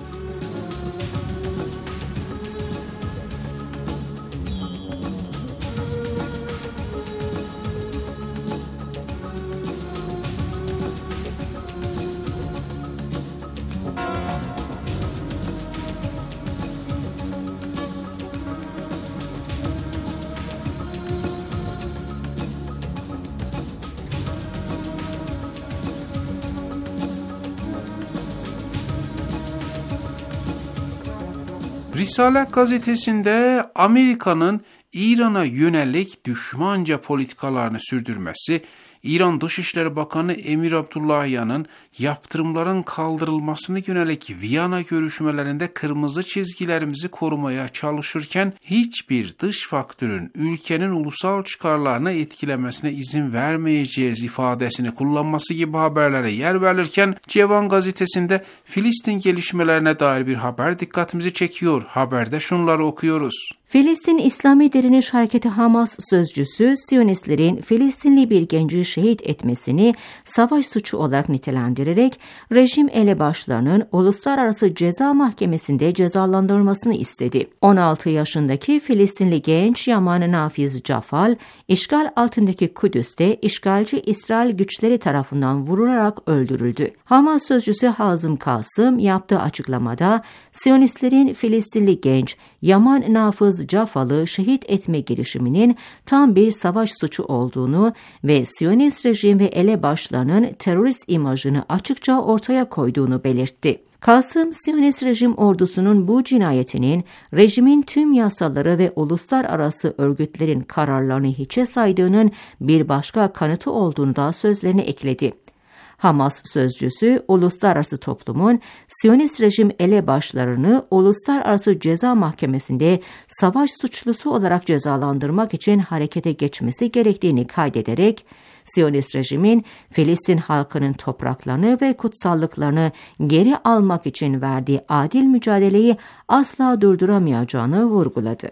Risalet gazetesinde Amerika'nın İran'a yönelik düşmanca politikalarını sürdürmesi, İran Dışişleri Bakanı Emir Abdullahiyan'ın yaptırımların kaldırılmasını yönelik Viyana görüşmelerinde kırmızı çizgilerimizi korumaya çalışırken hiçbir dış faktörün ülkenin ulusal çıkarlarını etkilemesine izin vermeyeceğiz ifadesini kullanması gibi haberlere yer verilirken Cevan gazetesinde Filistin gelişmelerine dair bir haber dikkatimizi çekiyor. Haberde şunları okuyoruz. Filistin İslami Direniş Hareketi Hamas sözcüsü, Siyonistlerin Filistinli bir genci şehit etmesini savaş suçu olarak nitelendirerek rejim elebaşlarının Uluslararası Ceza Mahkemesi'nde cezalandırılmasını istedi. on altı yaşındaki Filistinli genç Yaman Nafiz Cafal, işgal altındaki Kudüs'te işgalci İsrail güçleri tarafından vurularak öldürüldü. Hamas sözcüsü Hazım Kasım yaptığı açıklamada, Siyonistlerin Filistinli genç Yaman Nafiz Cafal'ı şehit etme girişiminin tam bir savaş suçu olduğunu ve Siyonist rejim ve elebaşlarının terörist imajını açıkça ortaya koyduğunu belirtti. Kasım, Siyonist rejim ordusunun bu cinayetinin rejimin tüm yasaları ve uluslararası örgütlerin kararlarını hiçe saydığının bir başka kanıtı olduğunu da sözlerine ekledi. Hamas sözcüsü, uluslararası toplumun Siyonist rejim elebaşlarını Uluslararası Ceza Mahkemesi'nde savaş suçlusu olarak cezalandırmak için harekete geçmesi gerektiğini kaydederek, Siyonist rejimin Filistin halkının topraklarını ve kutsallıklarını geri almak için verdiği adil mücadeleyi asla durduramayacağını vurguladı.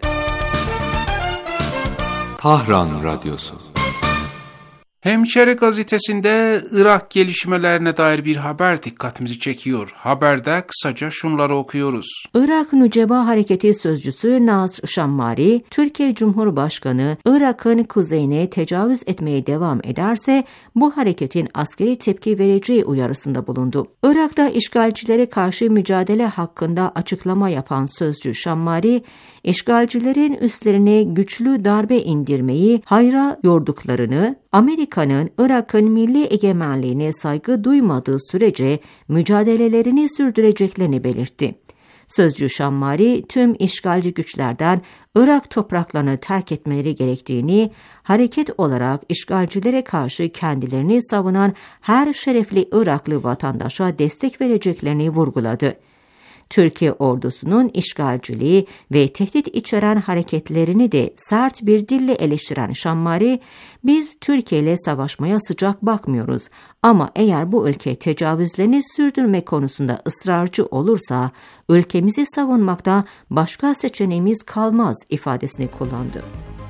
Tahran Radyosu. Hemşeri gazetesinde Irak gelişmelerine dair bir haber dikkatimizi çekiyor. Haberde kısaca şunları okuyoruz. Irak Nüceba Hareketi sözcüsü Nasr Şammari, Türkiye Cumhurbaşkanı Irak'ın kuzeyine tecavüz etmeye devam ederse bu hareketin askeri tepki vereceği uyarısında bulundu. Irak'ta işgalcilere karşı mücadele hakkında açıklama yapan sözcü Şammari, işgalcilerin üstlerine güçlü darbe indirmeyi hayra yorduklarını, Amerika'nın Irak'ın milli egemenliğine saygı duymadığı sürece mücadelelerini sürdüreceklerini belirtti. Sözcü Şammari tüm işgalci güçlerden Irak topraklarını terk etmeleri gerektiğini, hareket olarak işgalcilere karşı kendilerini savunan her şerefli Iraklı vatandaşa destek vereceklerini vurguladı. Türkiye ordusunun işgalciliği ve tehdit içeren hareketlerini de sert bir dille eleştiren Şammari, biz Türkiye ile savaşmaya sıcak bakmıyoruz ama eğer bu ülke tecavüzlerini sürdürme konusunda ısrarcı olursa ülkemizi savunmakta başka seçeneğimiz kalmaz ifadesini kullandı.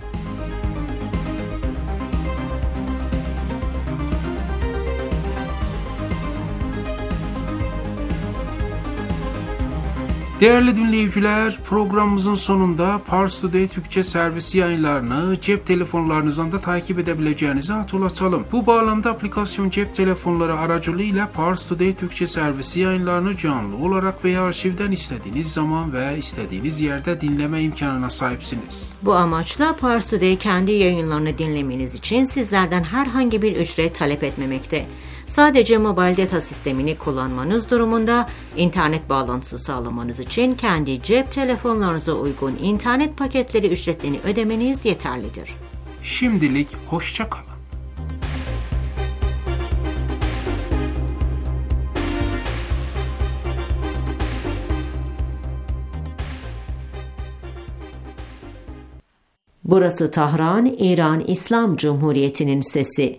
Değerli dinleyiciler, programımızın sonunda Pars Today Türkçe servisi yayınlarını cep telefonlarınızdan da takip edebileceğinizi hatırlatalım. Bu bağlamda aplikasyon cep telefonları aracılığıyla Pars Today Türkçe servisi yayınlarını canlı olarak veya arşivden istediğiniz zaman ve istediğiniz yerde dinleme imkanına sahipsiniz. Bu amaçla Pars Today kendi yayınlarını dinlemeniz için sizlerden herhangi bir ücret talep etmemekte. Sadece mobil data sistemini kullanmanız durumunda internet bağlantısı sağlamanız için kendi cep telefonlarınıza uygun internet paketleri ücretlerini ödemeniz yeterlidir. Şimdilik hoşça kalın. Burası Tahran, İran İslam Cumhuriyeti'nin sesi.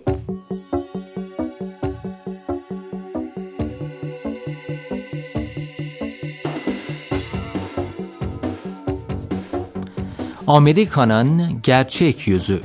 Amerika'nın gerçek yüzü.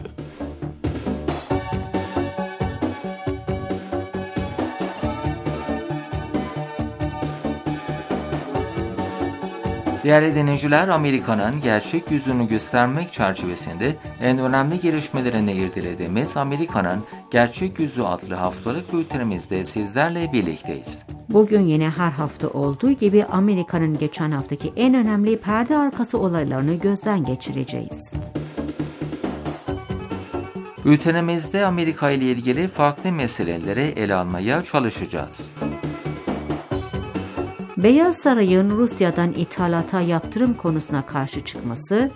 Değerli dinleyiciler, Amerika'nın gerçek yüzünü göstermek çerçevesinde en önemli gelişmelerini irdelediğimiz Amerika'nın Gerçek Yüzü adlı haftalık bültenimizde sizlerle birlikteyiz. Bugün yine her hafta olduğu gibi Amerika'nın geçen haftaki en önemli perde arkası olaylarını gözden geçireceğiz. Bültenimizde Amerika ile ilgili farklı meseleleri ele almaya çalışacağız. Beyaz Saray'ın Rusya'dan ithalata yaptırım konusuna karşı çıkması,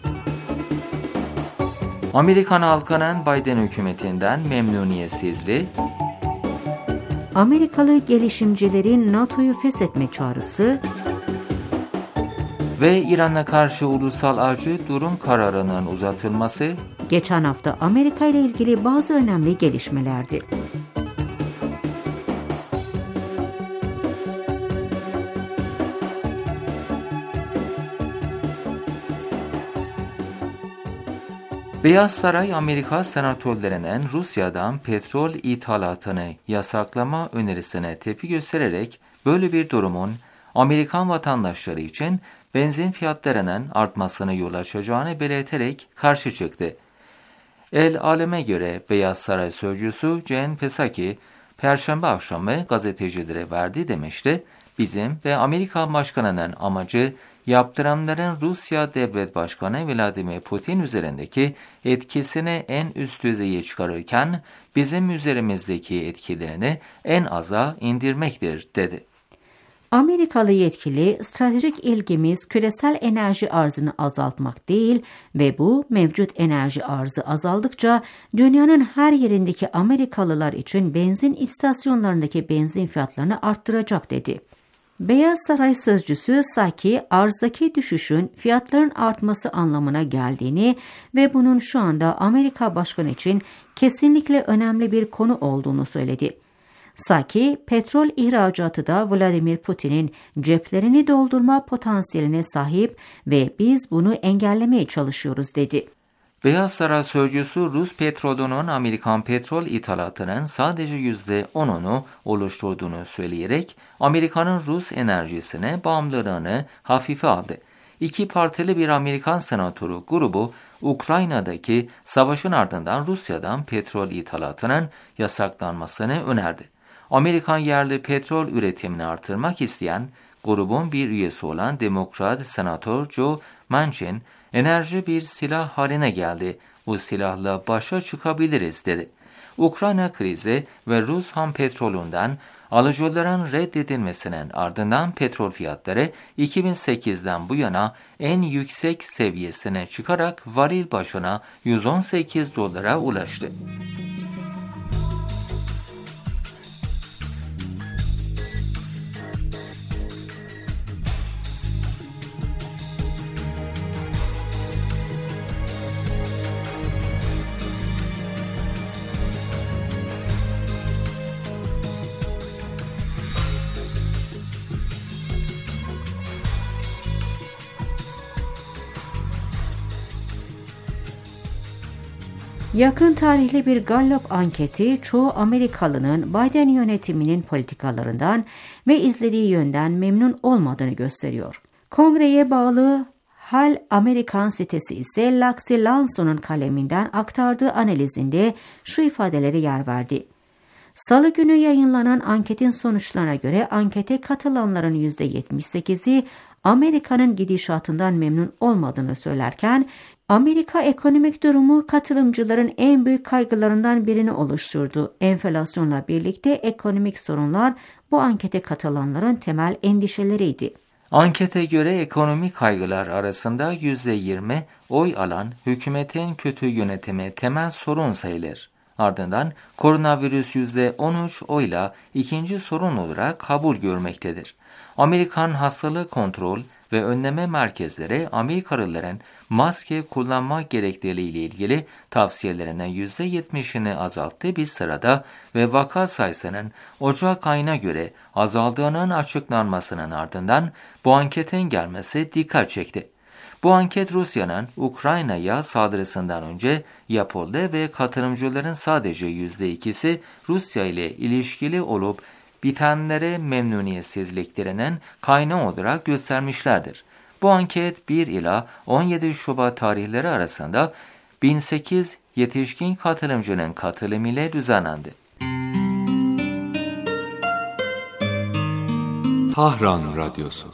Amerikan halkının Biden hükümetinden memnuniyetsizliği, Amerikalı gelişimcilerin NATO'yu feshetme çağrısı ve İran'a karşı ulusal acil durum kararının uzatılması, geçen hafta Amerika ile ilgili bazı önemli gelişmelerdi. Beyaz Saray, Amerika senatörlerinin Rusya'dan petrol ithalatını yasaklama önerisine tepki göstererek böyle bir durumun Amerikan vatandaşları için benzin fiyatlarının artmasına yol açacağını belirterek karşı çıktı. El Alem'e göre Beyaz Saray sözcüsü Jen Psaki, Perşembe akşamı gazetecilere verdi demişti, bizim ve Amerika Başkanı'nın amacı yaptırımların Rusya Devlet Başkanı Vladimir Putin üzerindeki etkisini en üst düzeye çıkarırken bizim üzerimizdeki etkilerini en aza indirmektir, dedi. Amerikalı yetkili, stratejik ilgimiz küresel enerji arzını azaltmak değil ve bu mevcut enerji arzı azaldıkça dünyanın her yerindeki Amerikalılar için benzin istasyonlarındaki benzin fiyatlarını arttıracak, dedi. Beyaz Saray sözcüsü Psaki, arzdaki düşüşün fiyatların artması anlamına geldiğini ve bunun şu anda Amerika Başkanı için kesinlikle önemli bir konu olduğunu söyledi. Psaki, petrol ihracatı da Vladimir Putin'in ceplerini doldurma potansiyeline sahip ve biz bunu engellemeye çalışıyoruz, dedi. Beyaz Saray sözcüsü Rus petrolünün Amerikan petrol ithalatının sadece yüzde onunu oluşturduğunu söyleyerek Amerika'nın Rus enerjisine bağımlılığını hafife aldı. İki partili bir Amerikan senatörü grubu Ukrayna'daki savaşın ardından Rusya'dan petrol ithalatının yasaklanmasını önerdi. Amerikan yerli petrol üretimini artırmak isteyen grubun bir üyesi olan Demokrat Senatör Joe Manchin, enerji bir silah haline geldi, bu silahla başa çıkabiliriz, dedi. Ukrayna krizi ve Rus ham petrolünden alıcıların reddedilmesinin ardından petrol fiyatları iki bin sekizden bu yana en yüksek seviyesine çıkarak varil başına yüz on sekiz dolara ulaştı. Yakın tarihli bir Gallup anketi çoğu Amerikalının Biden yönetiminin politikalarından ve izlediği yönden memnun olmadığını gösteriyor. Kongreye bağlı Hal Amerikan sitesi ise Laxi Lanson'un kaleminden aktardığı analizinde şu ifadelere yer verdi. Salı günü yayınlanan anketin sonuçlarına göre ankete katılanların yüzde yetmiş sekizi Amerika'nın gidişatından memnun olmadığını söylerken, Amerika ekonomik durumu katılımcıların en büyük kaygılarından birini oluşturdu. Enflasyonla birlikte ekonomik sorunlar bu ankete katılanların temel endişeleriydi. Ankete göre ekonomik kaygılar arasında yüzde yirmi oy alan hükümetin kötü yönetimi temel sorun sayılır. Ardından koronavirüs yüzde on üç oyla ikinci sorun olarak kabul görmektedir. Amerikan Hastalık Kontrol ve Önleme Merkezleri Amerikalıların maske kullanma gerekliliği ile ilgili tavsiyelerine yüzde yetmişini azalttığı bir sırada ve vaka sayısının Ocak ayına göre azaldığının açıklanmasının ardından bu anketin gelmesi dikkat çekti. Bu anket Rusya'nın Ukrayna'ya saldırısından önce yapıldı ve katılımcıların sadece yüzde ikisi Rusya ile ilişkili olup bitenlere memnuniyetsizliklerinin kaynağı olarak göstermişlerdir. Bu anket bir ila on yedi Şubat tarihleri arasında bin sekiz yetişkin katılımcının katılımıyla düzenlendi. Tahran Radyosu.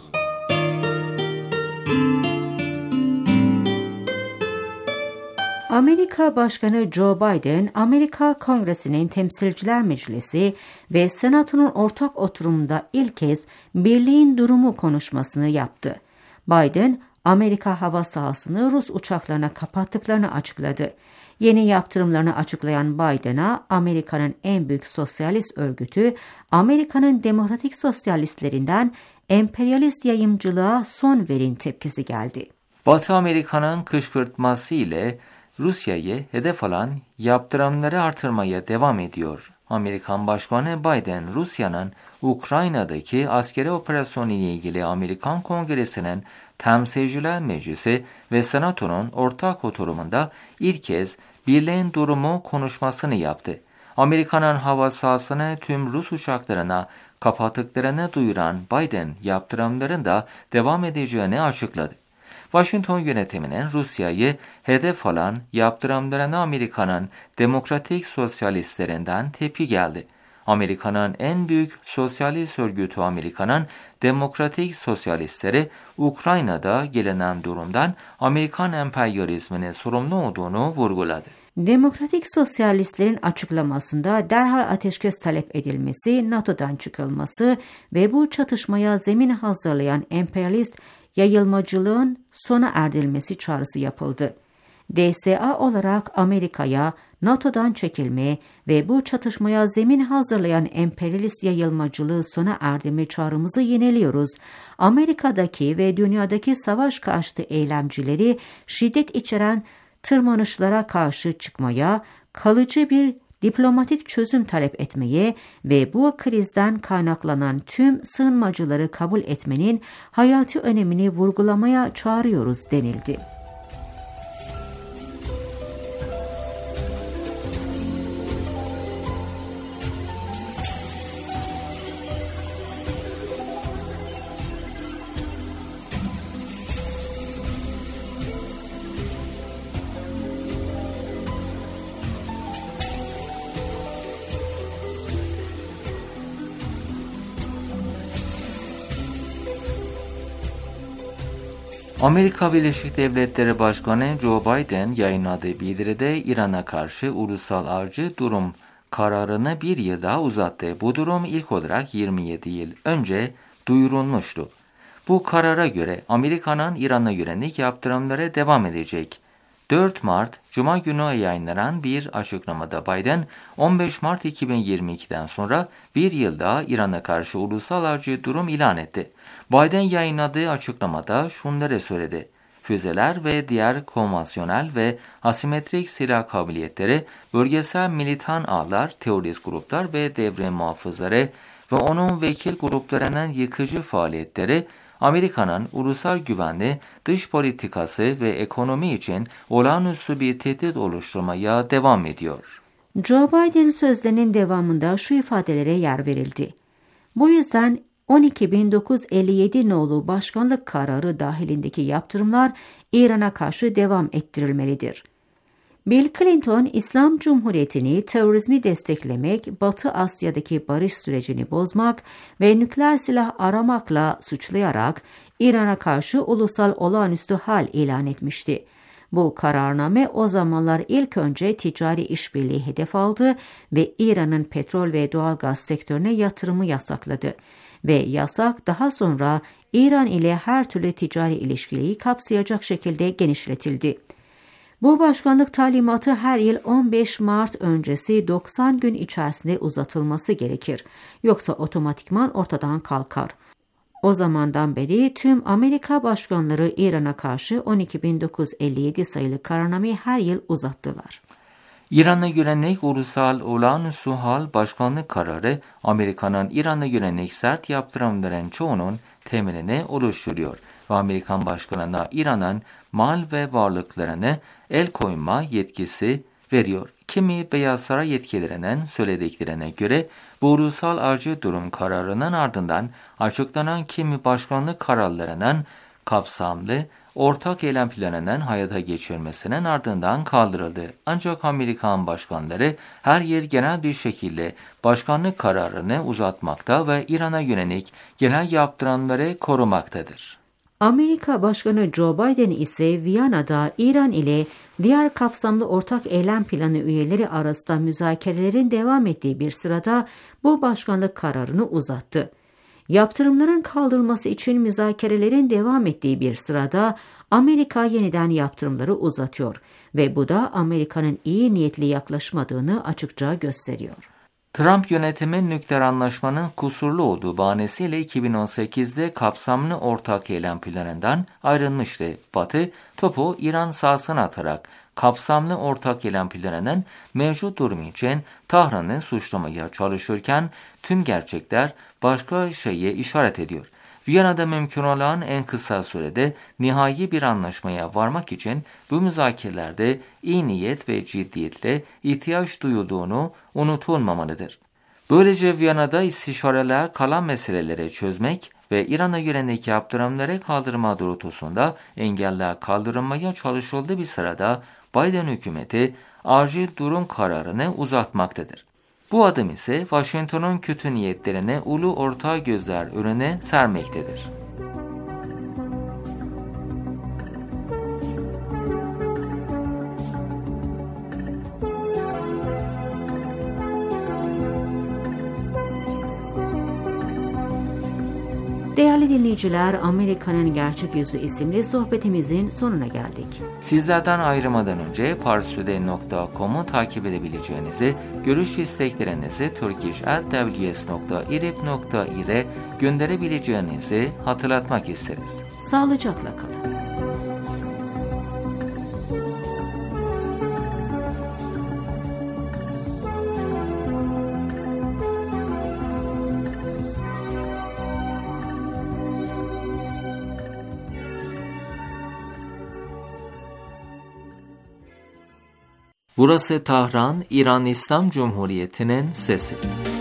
Amerika Başkanı Joe Biden, Amerika Kongresi'nin Temsilciler Meclisi ve Senato'nun ortak oturumunda ilk kez birliğin durumu konuşmasını yaptı. Biden, Amerika hava sahasını Rus uçaklarına kapattıklarını açıkladı. Yeni yaptırımlarını açıklayan Biden'a Amerika'nın en büyük sosyalist örgütü, Amerika'nın demokratik sosyalistlerinden emperyalist yayımcılığa son verin tepkisi geldi. Batı Amerika'nın kışkırtması ile Rusya'yı hedef alan yaptırımları artırmaya devam ediyor. Amerikan Başkanı Biden, Rusya'nın Ukrayna'daki askeri operasyonu ile ilgili Amerikan Kongresi'nin Temsilciler Meclisi ve Senato'nun ortak oturumunda ilk kez birliğin durumu konuşmasını yaptı. Amerika'nın hava sahasını tüm Rus uçaklarına kapattıklarını duyuran Biden, yaptırımların da devam edeceğini açıkladı. Washington yönetiminin Rusya'yı hedef alan yaptırımlarına Amerika'nın demokratik sosyalistlerinden tepki geldi. Amerika'nın en büyük sosyalist örgütü Amerika'nın demokratik sosyalistleri Ukrayna'da gelinen durumdan Amerikan emperyalizminin sorumlu olduğunu vurguladı. Demokratik sosyalistlerin açıklamasında derhal ateşkes talep edilmesi, NATO'dan çıkılması ve bu çatışmaya zemin hazırlayan emperyalist yayılmacılığın sona erdirilmesi çağrısı yapıldı. D S A olarak Amerika'ya NATO'dan çekilme ve bu çatışmaya zemin hazırlayan emperyalist yayılmacılığı sona erdirme çağrımızı yeniliyoruz. Amerika'daki ve dünyadaki savaş karşıtı eylemcileri şiddet içeren tırmanışlara karşı çıkmaya, kalıcı bir diplomatik çözüm talep etmeye ve bu krizden kaynaklanan tüm sığınmacıları kabul etmenin hayati önemini vurgulamaya çağırıyoruz denildi. Amerika Birleşik Devletleri Başkanı Joe Biden yayınladığı bildiride İran'a karşı ulusal acil durum kararını bir yıl daha uzattı. Bu durum ilk olarak yirmi yedi yıl önce duyurulmuştu. Bu karara göre Amerika'nın İran'a yönelik yaptırımlara devam edecek. dört Mart Cuma günü yayınlanan bir açıklamada Biden, on beş Mart iki bin yirmi iki'den sonra bir yıl daha İran'a karşı ulusal acil durum ilan etti. Biden yayınladığı açıklamada şunları söyledi. Füzeler ve diğer konvansiyonel ve asimetrik silah kabiliyetleri, bölgesel militan ağlar, terörist gruplar ve devrim muhafızları ve onun vekil gruplarının yıkıcı faaliyetleri, Amerika'nın ulusal güvenliği, dış politikası ve ekonomi için olağanüstü bir tehdit oluşturmaya devam ediyor. Joe Biden sözlerinin devamında şu ifadelere yer verildi. Bu yüzden on iki bin dokuz yüz elli yedi nolu başkanlık kararı dahilindeki yaptırımlar İran'a karşı devam ettirilmelidir. Bill Clinton, İslam Cumhuriyeti'ni terörizmi desteklemek, Batı Asya'daki barış sürecini bozmak ve nükleer silah aramakla suçlayarak İran'a karşı ulusal olağanüstü hal ilan etmişti. Bu kararname o zamanlar ilk önce ticari işbirliği hedef aldı ve İran'ın petrol ve doğalgaz sektörüne yatırımı yasakladı. Ve yasak daha sonra İran ile her türlü ticari ilişkiyi kapsayacak şekilde genişletildi. Bu başkanlık talimatı her yıl on beş Mart öncesi doksan gün içerisinde uzatılması gerekir. Yoksa otomatikman ortadan kalkar. O zamandan beri tüm Amerika başkanları İran'a karşı on iki bin dokuz yüz elli yedi sayılı kararnameyi her yıl uzattılar. İran'a yönelik ulusal olağanüstü hal başkanlık kararı, Amerika'nın İran'a yönelik sert yaptırımların çoğunun temelini oluşturuyor ve Amerikan başkanına İran'ın mal ve varlıklarını el koyma yetkisi veriyor. Kimi Beyaz Saray yetkililerinin söylediklerine göre bu ulusal acil durum kararının ardından açıklanan kimi başkanlık kararlarının kapsamlı ortak eylem planının hayata geçirilmesinin ardından kaldırıldı. Ancak Amerikan başkanları her yıl genel bir şekilde başkanlık kararını uzatmakta ve İran'a yönelik genel yaptırımları korumaktadır. Amerika Başkanı Joe Biden ise Viyana'da İran ile diğer kapsamlı ortak eylem planı üyeleri arasında müzakerelerin devam ettiği bir sırada bu başkanlık kararını uzattı. Yaptırımların kaldırılması için müzakerelerin devam ettiği bir sırada Amerika yeniden yaptırımları uzatıyor ve bu da Amerika'nın iyi niyetli yaklaşmadığını açıkça gösteriyor. Trump yönetimi nükleer anlaşmanın kusurlu olduğu bahanesiyle iki bin on sekiz'de kapsamlı ortak eylem planından ayrılmıştı. Batı, topu İran sahasına atarak kapsamlı ortak eylem planının mevcut durum için Tahran'ı suçlamaya çalışırken tüm gerçekler başka şeye işaret ediyor. Viyana'da mümkün olan en kısa sürede nihai bir anlaşmaya varmak için bu müzakerelerde iyi niyet ve ciddiyetle ihtiyaç duyulduğunu unutulmamalıdır. Böylece Viyana'da istişareler kalan meseleleri çözmek ve İran'a yönelik yaptırımları kaldırma doğrultusunda engeller kaldırılmaya çalışıldığı bir sırada Biden hükümeti acil durum kararını uzatmaktadır. Bu adım ise Washington'un kötü niyetlerini ulu orta gözler önüne sermektedir. Değerli dinleyiciler, Amerika'nın Gerçek Yüzü isimli sohbetimizin sonuna geldik. Sizlerden ayrılmadan önce parstoday nokta com'u takip edebileceğinizi, görüş ve isteklerinizi turkish at w s nokta irib nokta ir'e gönderebileceğinizi hatırlatmak isteriz. Sağlıcakla kalın. Burası Tahran, İran İslam Cumhuriyeti'nin sesi.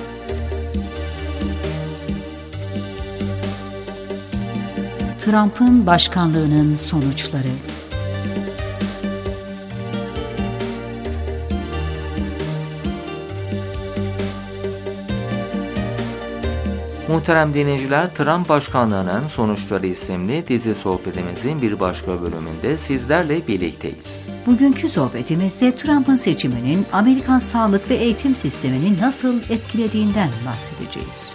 Trump'ın başkanlığının sonuçları. Muhterem dinleyiciler, Trump başkanlığının sonuçları isimli dizi sohbetimizin bir başka bölümünde sizlerle birlikteyiz. Bugünkü sohbetimizde Trump'ın seçiminin Amerikan sağlık ve eğitim sistemini nasıl etkilediğinden bahsedeceğiz.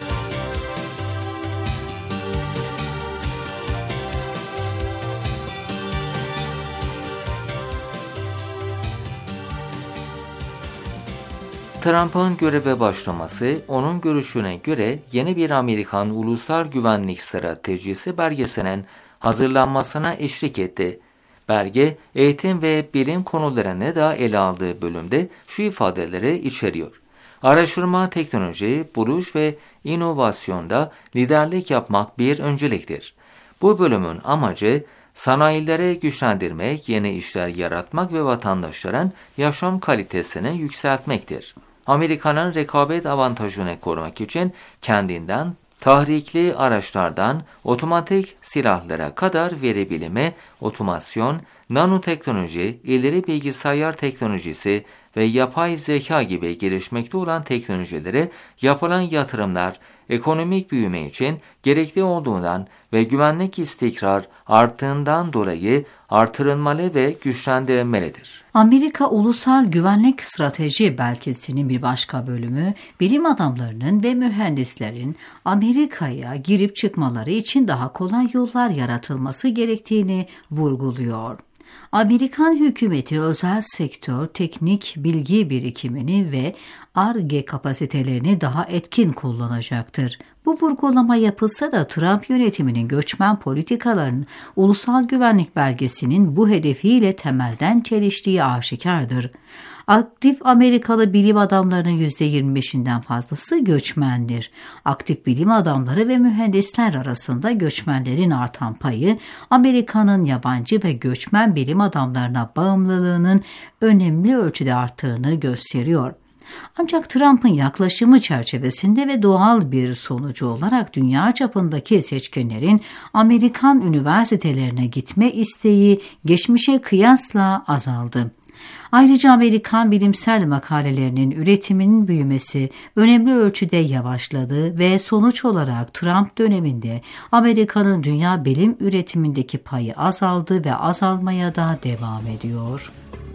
Trump'ın göreve başlaması, onun görüşüne göre yeni bir Amerikan Ulusal Güvenlik Stratejisi belgesinin hazırlanmasına eşlik etti. Belge, eğitim ve bilim konularını da ele aldığı bölümde şu ifadeleri içeriyor. Araştırma, teknoloji, buluş ve inovasyonda liderlik yapmak bir önceliktir. Bu bölümün amacı, sanayileri güçlendirmek, yeni işler yaratmak ve vatandaşların yaşam kalitesini yükseltmektir. Amerika'nın rekabet avantajını korumak için kendinden tahrikli araçlardan otomatik silahlara kadar veri bilimi, otomasyon, nanoteknoloji, ileri bilgisayar teknolojisi ve yapay zeka gibi gelişmekte olan teknolojilere yapılan yatırımlar ekonomik büyüme için gerekli olduğundan ve güvenlik istikrar arttığından dolayı artırılmalı ve güçlendirilmelidir. Amerika Ulusal Güvenlik Strateji belgesinin bir başka bölümü, bilim adamlarının ve mühendislerin Amerika'ya girip çıkmaları için daha kolay yollar yaratılması gerektiğini vurguluyor. Amerikan hükümeti özel sektör teknik bilgi birikimini ve Ar-Ge kapasitelerini daha etkin kullanacaktır. Bu vurgulama yapılsa da Trump yönetiminin göçmen politikalarının ulusal güvenlik belgesinin bu hedefiyle temelden çeliştiği aşikardır. Aktif Amerikalı bilim adamlarının yüzde yirmi beşinden fazlası göçmendir. Aktif bilim adamları ve mühendisler arasında göçmenlerin artan payı, Amerika'nın yabancı ve göçmen bilim adamlarına bağımlılığının önemli ölçüde arttığını gösteriyor. Ancak Trump'ın yaklaşımı çerçevesinde ve doğal bir sonucu olarak dünya çapındaki seçkenlerin Amerikan üniversitelerine gitme isteği geçmişe kıyasla azaldı. Ayrıca Amerikan bilimsel makalelerinin üretiminin büyümesi önemli ölçüde yavaşladı ve sonuç olarak Trump döneminde Amerika'nın dünya bilim üretimindeki payı azaldı ve azalmaya da devam ediyor.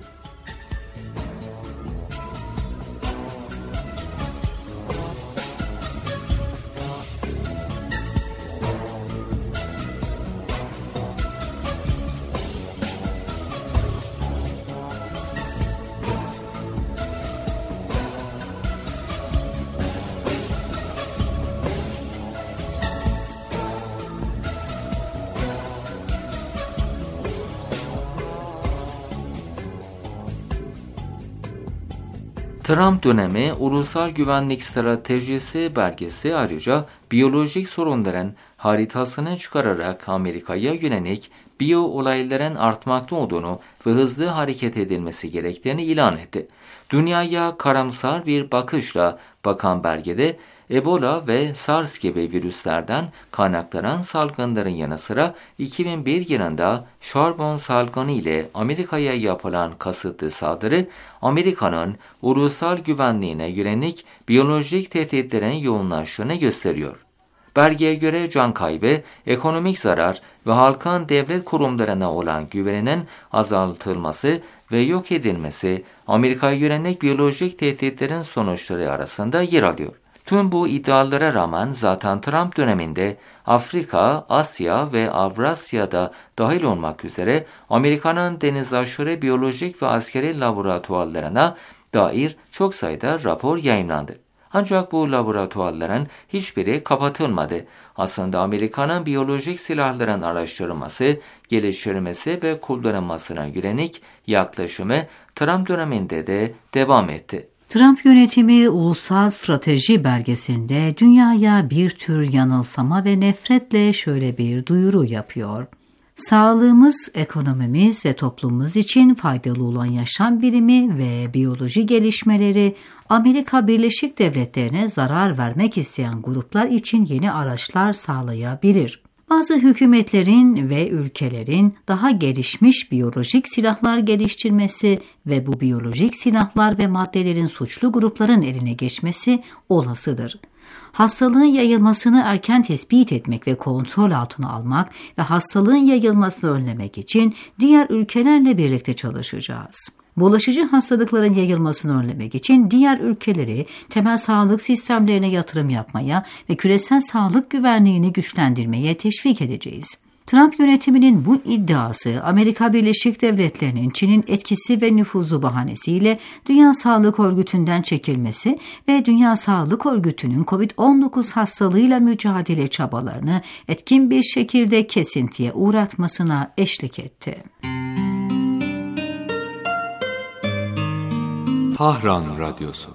Trump dönemi Ulusal Güvenlik Stratejisi belgesi ayrıca biyolojik sorunların haritasını çıkararak Amerika'ya yönelik biyo olayların artmakta olduğunu ve hızlı hareket edilmesi gerektiğini ilan etti. Dünyaya karamsar bir bakışla bakan belgede Ebola ve SARS gibi virüslerden kaynaklanan salgınların yanı sıra iki bin bir yılında şarbon salgını ile Amerika'ya yapılan kasıtlı saldırı, Amerika'nın ulusal güvenliğine yönelik biyolojik tehditlerin yoğunlaştığını gösteriyor. Belgeye göre can kaybı, ekonomik zarar ve halkın devlet kurumlarına olan güveninin azaltılması ve yok edilmesi, Amerika'ya yönelik biyolojik tehditlerin sonuçları arasında yer alıyor. Tüm bu iddialara rağmen zaten Trump döneminde Afrika, Asya ve Avrasya'da dahil olmak üzere Amerika'nın deniz aşırı biyolojik ve askeri laboratuvarlarına dair çok sayıda rapor yayınlandı. Ancak bu laboratuvarların hiçbiri kapatılmadı. Aslında Amerika'nın biyolojik silahların araştırılması, geliştirilmesi ve kullanılmasına yönelik yaklaşımı Trump döneminde de devam etti. Trump yönetimi Ulusal Strateji belgesinde dünyaya bir tür yanılsama ve nefretle şöyle bir duyuru yapıyor. Sağlığımız, ekonomimiz ve toplumumuz için faydalı olan yaşam bilimi ve biyoloji gelişmeleri Amerika Birleşik Devletleri'ne zarar vermek isteyen gruplar için yeni araçlar sağlayabilir. Bazı hükümetlerin ve ülkelerin daha gelişmiş biyolojik silahlar geliştirmesi ve bu biyolojik silahlar ve maddelerin suçlu grupların eline geçmesi olasıdır. Hastalığın yayılmasını erken tespit etmek ve kontrol altına almak ve hastalığın yayılmasını önlemek için diğer ülkelerle birlikte çalışacağız. Bulaşıcı hastalıkların yayılmasını önlemek için diğer ülkeleri temel sağlık sistemlerine yatırım yapmaya ve küresel sağlık güvenliğini güçlendirmeye teşvik edeceğiz. Trump yönetiminin bu iddiası Amerika Birleşik Devletleri'nin Çin'in etkisi ve nüfuzu bahanesiyle Dünya Sağlık Örgütü'nden çekilmesi ve Dünya Sağlık Örgütü'nün kovid on dokuz hastalığıyla mücadele çabalarını etkin bir şekilde kesintiye uğratmasına eşlik etti. Tahran Radyosu.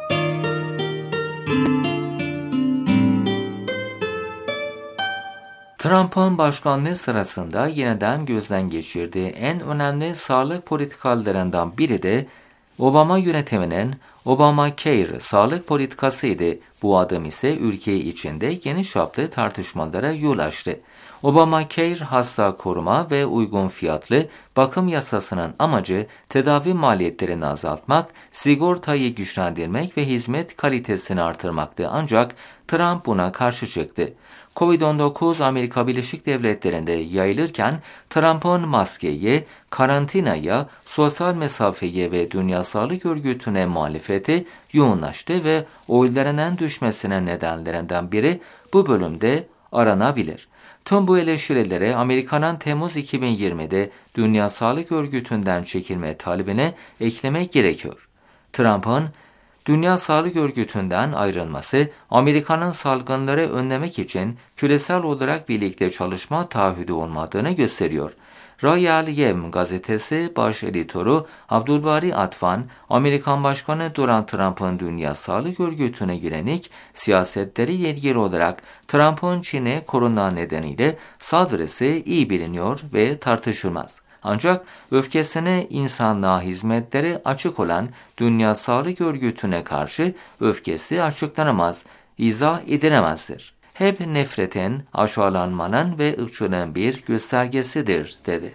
Trump'ın başkanlığı sırasında yeniden gözden geçirdiği en önemli sağlık politikalarından biri de Obama yönetiminin Obamacare sağlık politikasıydı. Bu adım ise ülke içinde geniş çaplı tartışmalara yol açtı. Obamacare hasta koruma ve uygun fiyatlı bakım yasasının amacı tedavi maliyetlerini azaltmak, sigortayı güçlendirmek ve hizmet kalitesini artırmaktı. Ancak Trump buna karşı çıktı. kovid on dokuz Amerika Birleşik Devletleri'nde yayılırken Trump'ın maskeye, karantinaya, sosyal mesafeye ve Dünya Sağlık Örgütü'ne muhalefeti yoğunlaştı ve oylarının düşmesine nedenlerinden biri bu bölümde aranabilir. Tüm bu eleştirilere Amerika'nın Temmuz iki bin yirmide Dünya Sağlık Örgütü'nden çekilme talebine eklemek gerekiyor. Trump'ın Dünya Sağlık Örgütü'nden ayrılması, Amerika'nın salgınları önlemek için küresel olarak birlikte çalışma taahhüdü olmadığını gösteriyor. Royal Yem gazetesi baş editörü Abdulbari Atvan, Amerikan Başkanı Donald Trump'ın Dünya Sağlık Örgütü'ne yönelik siyasetleri ilgili olarak Trump'ın Çin'e korona nedeniyle saldırısı iyi biliniyor ve tartışılmaz. Ancak öfkesine insanlığa hizmetleri açık olan Dünya Sağlık Örgütü'ne karşı öfkesi açıklanamaz, izah edilemezdir. Hep nefretin, aşağılanmanın ve ırkçılığın bir göstergesidir, dedi.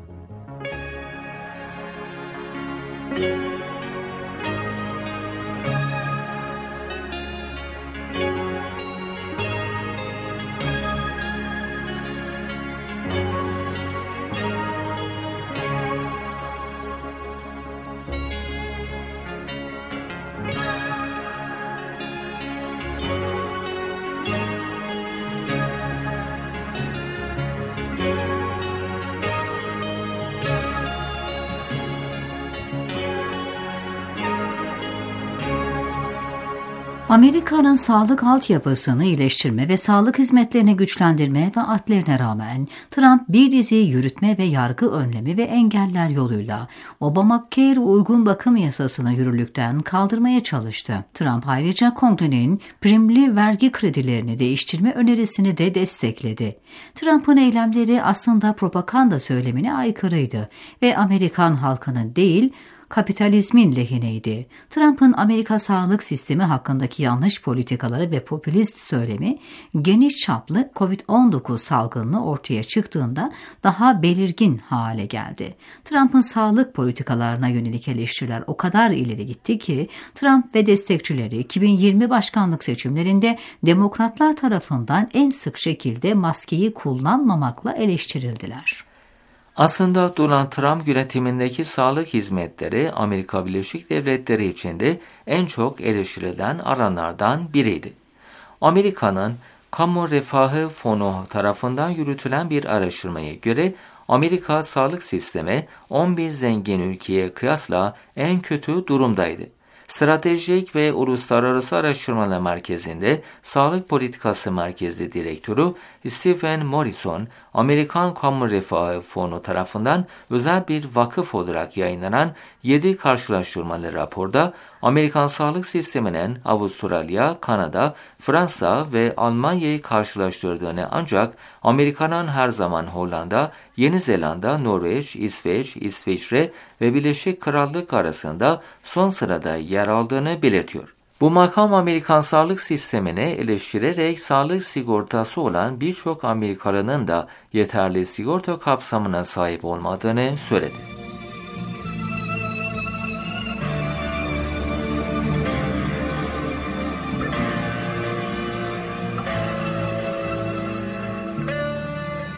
Amerika'nın sağlık altyapısını iyileştirme ve sağlık hizmetlerini güçlendirme vaatlerine rağmen Trump bir dizi yürütme ve yargı önlemi ve engeller yoluyla Obamacare uygun bakım yasasını yürürlükten kaldırmaya çalıştı. Trump ayrıca Kongre'nin primli vergi kredilerini değiştirme önerisini de destekledi. Trump'ın eylemleri aslında propaganda söylemine aykırıydı ve Amerikan halkının değil, kapitalizmin lehineydi. Trump'ın Amerika sağlık sistemi hakkındaki yanlış politikaları ve popülist söylemi geniş çaplı kovid on dokuz salgını ortaya çıktığında daha belirgin hale geldi. Trump'ın sağlık politikalarına yönelik eleştiriler o kadar ileri gitti ki Trump ve destekçileri iki bin yirmi başkanlık seçimlerinde demokratlar tarafından en sık şekilde maskeyi kullanmamakla eleştirildiler. Aslında Donald Trump yönetimindeki sağlık hizmetleri Amerika Birleşik Devletleri içinde en çok eleştirilen alanlardan biriydi. Amerika'nın Kamu Refahı Fonu tarafından yürütülen bir araştırmaya göre Amerika sağlık sistemi on bin zengin ülkeye kıyasla en kötü durumdaydı. Stratejik ve Uluslararası Araştırmalar Merkezi'nde Sağlık Politikası Merkezi Direktörü Stephen Morrison, Amerikan Kamu Refahı Fonu tarafından özel bir vakıf olarak yayınlanan yedi karşılaştırmalı raporda Amerikan sağlık sisteminin Avustralya, Kanada, Fransa ve Almanya'yı karşılaştırdığını ancak Amerika'nın her zaman Hollanda, Yeni Zelanda, Norveç, İsveç, İsviçre ve Birleşik Krallık arasında son sırada yer aldığını belirtiyor. Bu makam Amerikan sağlık sistemini eleştirerek sağlık sigortası olan birçok Amerikalının da yeterli sigorta kapsamına sahip olmadığını söyledi.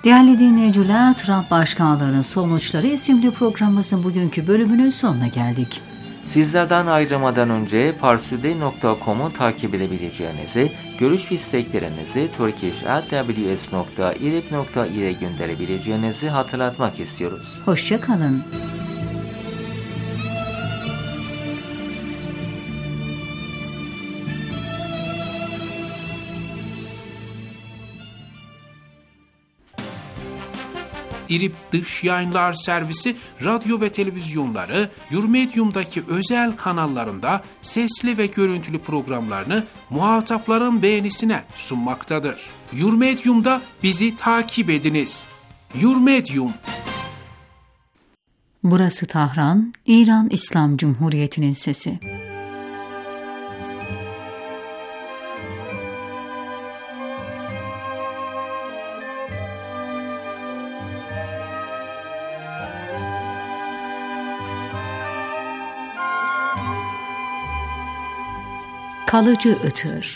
Değerli dinleyiciler, Trump başkanlığının sonuçları isimli programımızın bugünkü bölümünün sonuna geldik. Sizlerden ayrılmadan önce parsuday nokta com'u takip edebileceğinizi, görüş ve isteklerinizi turkish at w s nokta irib nokta ir'e gönderebileceğinizi hatırlatmak istiyoruz. Hoşça kalın. İrib Dış Yayınlar Servisi radyo ve televizyonları Yurmedium'daki özel kanallarında sesli ve görüntülü programlarını muhatapların beğenisine sunmaktadır. Yurmedium'da bizi takip ediniz. Yurmedium. Burası Tahran, İran İslam Cumhuriyeti'nin sesi. Kalıcı ıtır.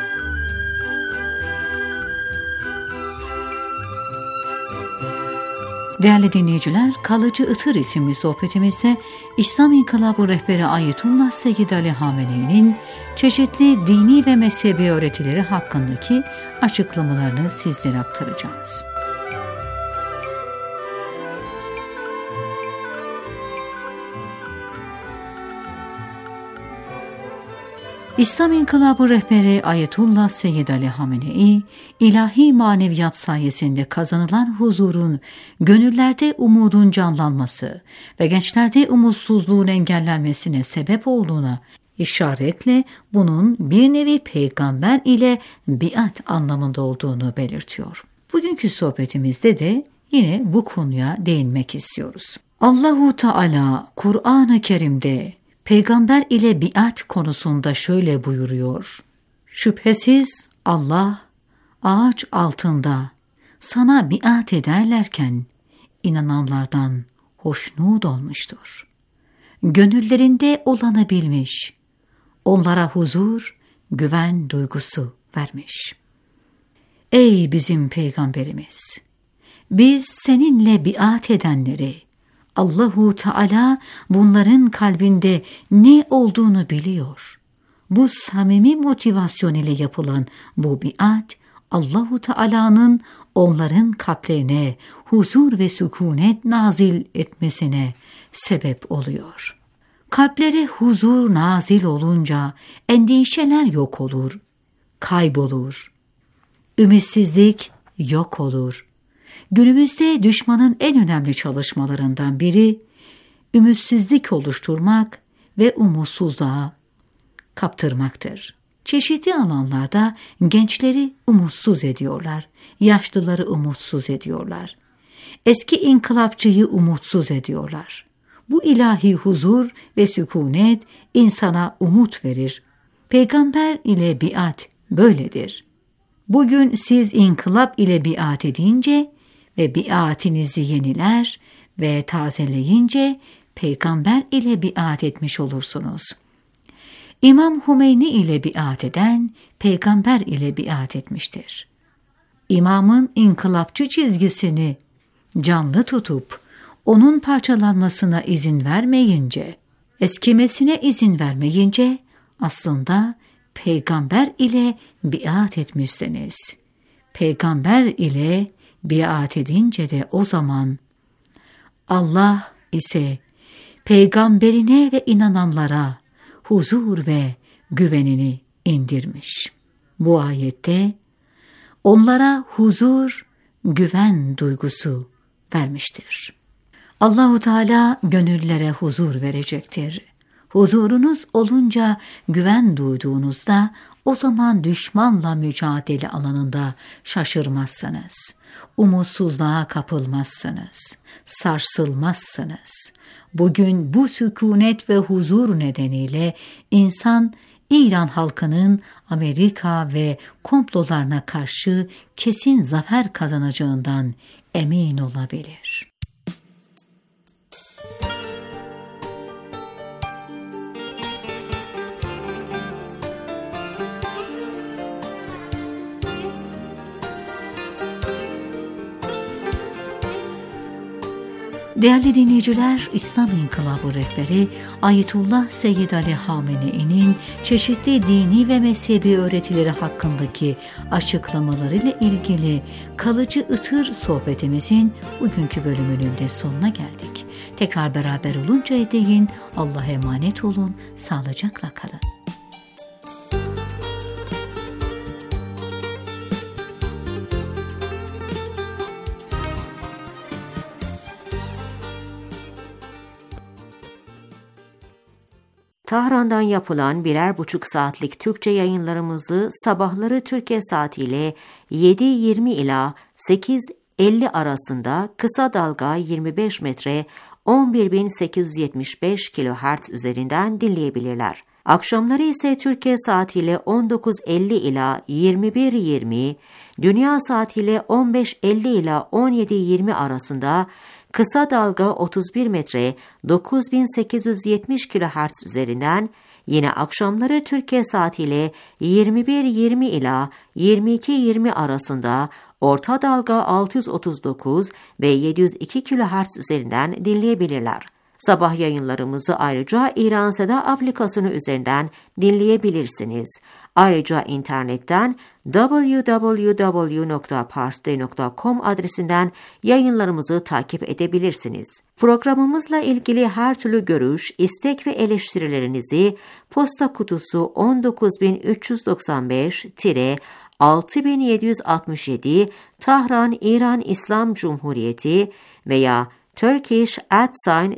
Değerli dinleyiciler, Kalıcı Itır isimli sohbetimizde İslam İnkılabı rehberi Ayetullah Seyyid Ali Hamene'nin çeşitli dini ve mezhebi öğretileri hakkındaki açıklamalarını sizlere aktaracağız. İslam İnkılabı rehberi Ayetullah Seyyid Ali Hamenei, ilahi maneviyat sayesinde kazanılan huzurun, gönüllerde umudun canlanması ve gençlerde umutsuzluğun engellenmesine sebep olduğuna işaretle bunun bir nevi peygamber ile biat anlamında olduğunu belirtiyor. Bugünkü sohbetimizde de yine bu konuya değinmek istiyoruz. Allahu Teala Kur'an-ı Kerim'de peygamber ile biat konusunda şöyle buyuruyor: şüphesiz Allah ağaç altında sana biat ederlerken inananlardan hoşnut olmuştur. Gönüllerinde olanı bilmiş, onlara huzur, güven duygusu vermiş. Ey bizim peygamberimiz! Biz seninle biat edenleri, Allahu Teala bunların kalbinde ne olduğunu biliyor. Bu samimi motivasyon ile yapılan bu biat, Allahu Teala'nın onların kalplerine huzur ve sükunet nazil etmesine sebep oluyor. Kalplere huzur nazil olunca endişeler yok olur, kaybolur. Ümitsizlik yok olur. Günümüzde düşmanın en önemli çalışmalarından biri, ümitsizlik oluşturmak ve umutsuzluğa kaptırmaktır. Çeşitli alanlarda gençleri umutsuz ediyorlar, yaşlıları umutsuz ediyorlar. Eski inkılapçıyı umutsuz ediyorlar. Bu ilahi huzur ve sükunet insana umut verir. Peygamber ile biat böyledir. Bugün siz inkılap ile biat edince ve biatinizi yeniler ve tazeleyince peygamber ile biat etmiş olursunuz. İmam Hümeyni ile biat eden peygamber ile biat etmiştir. İmamın inkılapçı çizgisini canlı tutup onun parçalanmasına izin vermeyince, eskimesine izin vermeyince aslında peygamber ile biat etmişsiniz. Peygamber ile biat edince de o zaman Allah ise peygamberine ve inananlara huzur ve güvenini indirmiş. Bu ayette onlara huzur, güven duygusu vermiştir. Allahu Teala gönüllere huzur verecektir. Huzurunuz olunca, güven duyduğunuzda o zaman düşmanla mücadele alanında şaşırmazsınız. Umutsuzluğa kapılmazsınız. Sarsılmazsınız. Bugün bu sükunet ve huzur nedeniyle insan İran halkının Amerika ve komplolarına karşı kesin zafer kazanacağından emin olabilir. Değerli dinleyiciler, İslam İnkılabı rehberi Ayetullah Seyyid Ali Hamenei'nin çeşitli dini ve mezhebi öğretileri hakkındaki açıklamalarıyla ilgili kalıcı ıtır sohbetimizin bugünkü bölümünün de sonuna geldik. Tekrar beraber oluncaya değin Allah'a emanet olun, sağlıcakla kalın. Tahran'dan yapılan birer buçuk saatlik Türkçe yayınlarımızı sabahları Türkiye saatiyle yedi yirmi ila sekiz elli arasında kısa dalga yirmi beş metre on bir bin sekiz yüz yetmiş beş kilohertz üzerinden dinleyebilirler. Akşamları ise Türkiye saatiyle on dokuz elli ila yirmi bir yirmi, dünya saatiyle on beş elli ila on yedi yirmi arasında kısa dalga otuz bir metre dokuz bin sekiz yüz yetmiş kilohertz üzerinden, yine akşamları Türkiye saatiyle yirmi bir yirmi ila yirmi iki yirmi arasında orta dalga altı yüz otuz dokuz ve yedi yüz iki kilohertz üzerinden dinleyebilirler. Sabah yayınlarımızı ayrıca İran Seda aplikasyonu üzerinden dinleyebilirsiniz. Ayrıca internetten double-u double-u double-u nokta parstoday nokta com adresinden yayınlarımızı takip edebilirsiniz. Programımızla ilgili her türlü görüş, istek ve eleştirilerinizi posta kutusu on dokuz bin üç yüz doksan beş altı bin yedi yüz altmış yedi Tahran İran İslam Cumhuriyeti veya turkish at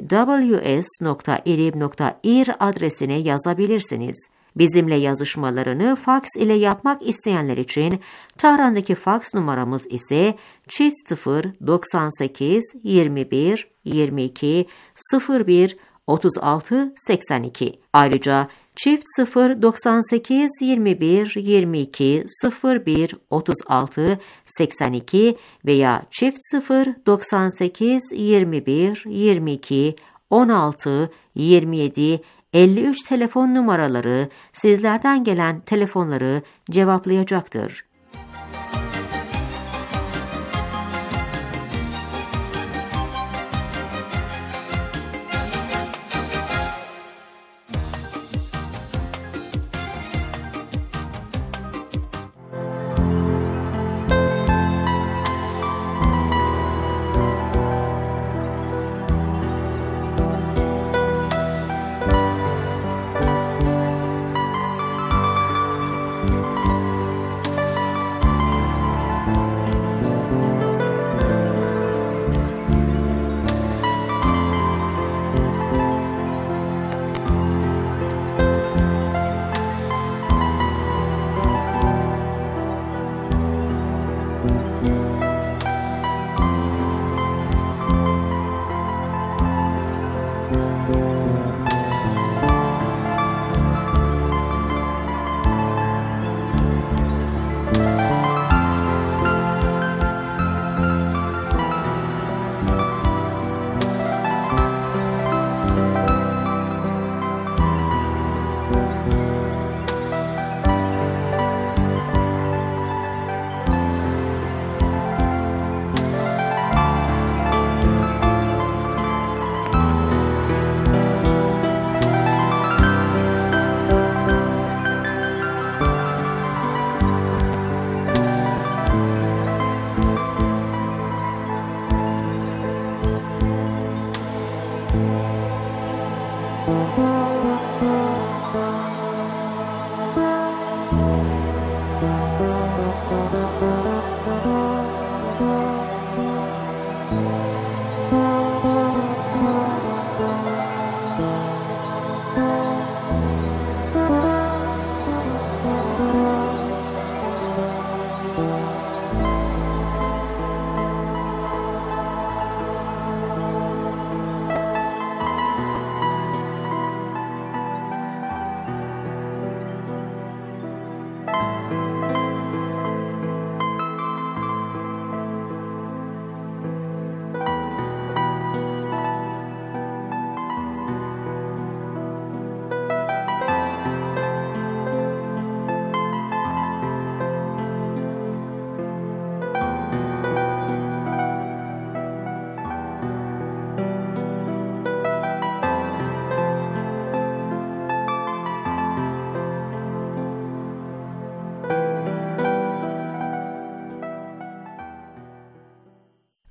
w s nokta irib nokta ir adresine yazabilirsiniz. Bizimle yazışmalarını faks ile yapmak isteyenler için Tahran'daki faks numaramız ise çift sıfır doksan sekiz yirmi bir yirmi iki sıfır bir otuz altı seksen iki. Ayrıca çift sıfır doksan sekiz yirmi bir yirmi iki sıfır bir otuz altı seksen iki veya çift sıfır doksan sekiz yirmi bir yirmi iki on altı yirmi yedi elli üç telefon numaraları sizlerden gelen telefonları cevaplayacaktır.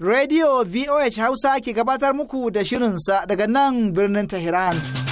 Radio V O H Hausa ke gabatar muku da shirinsa daga nan birnin Tehran.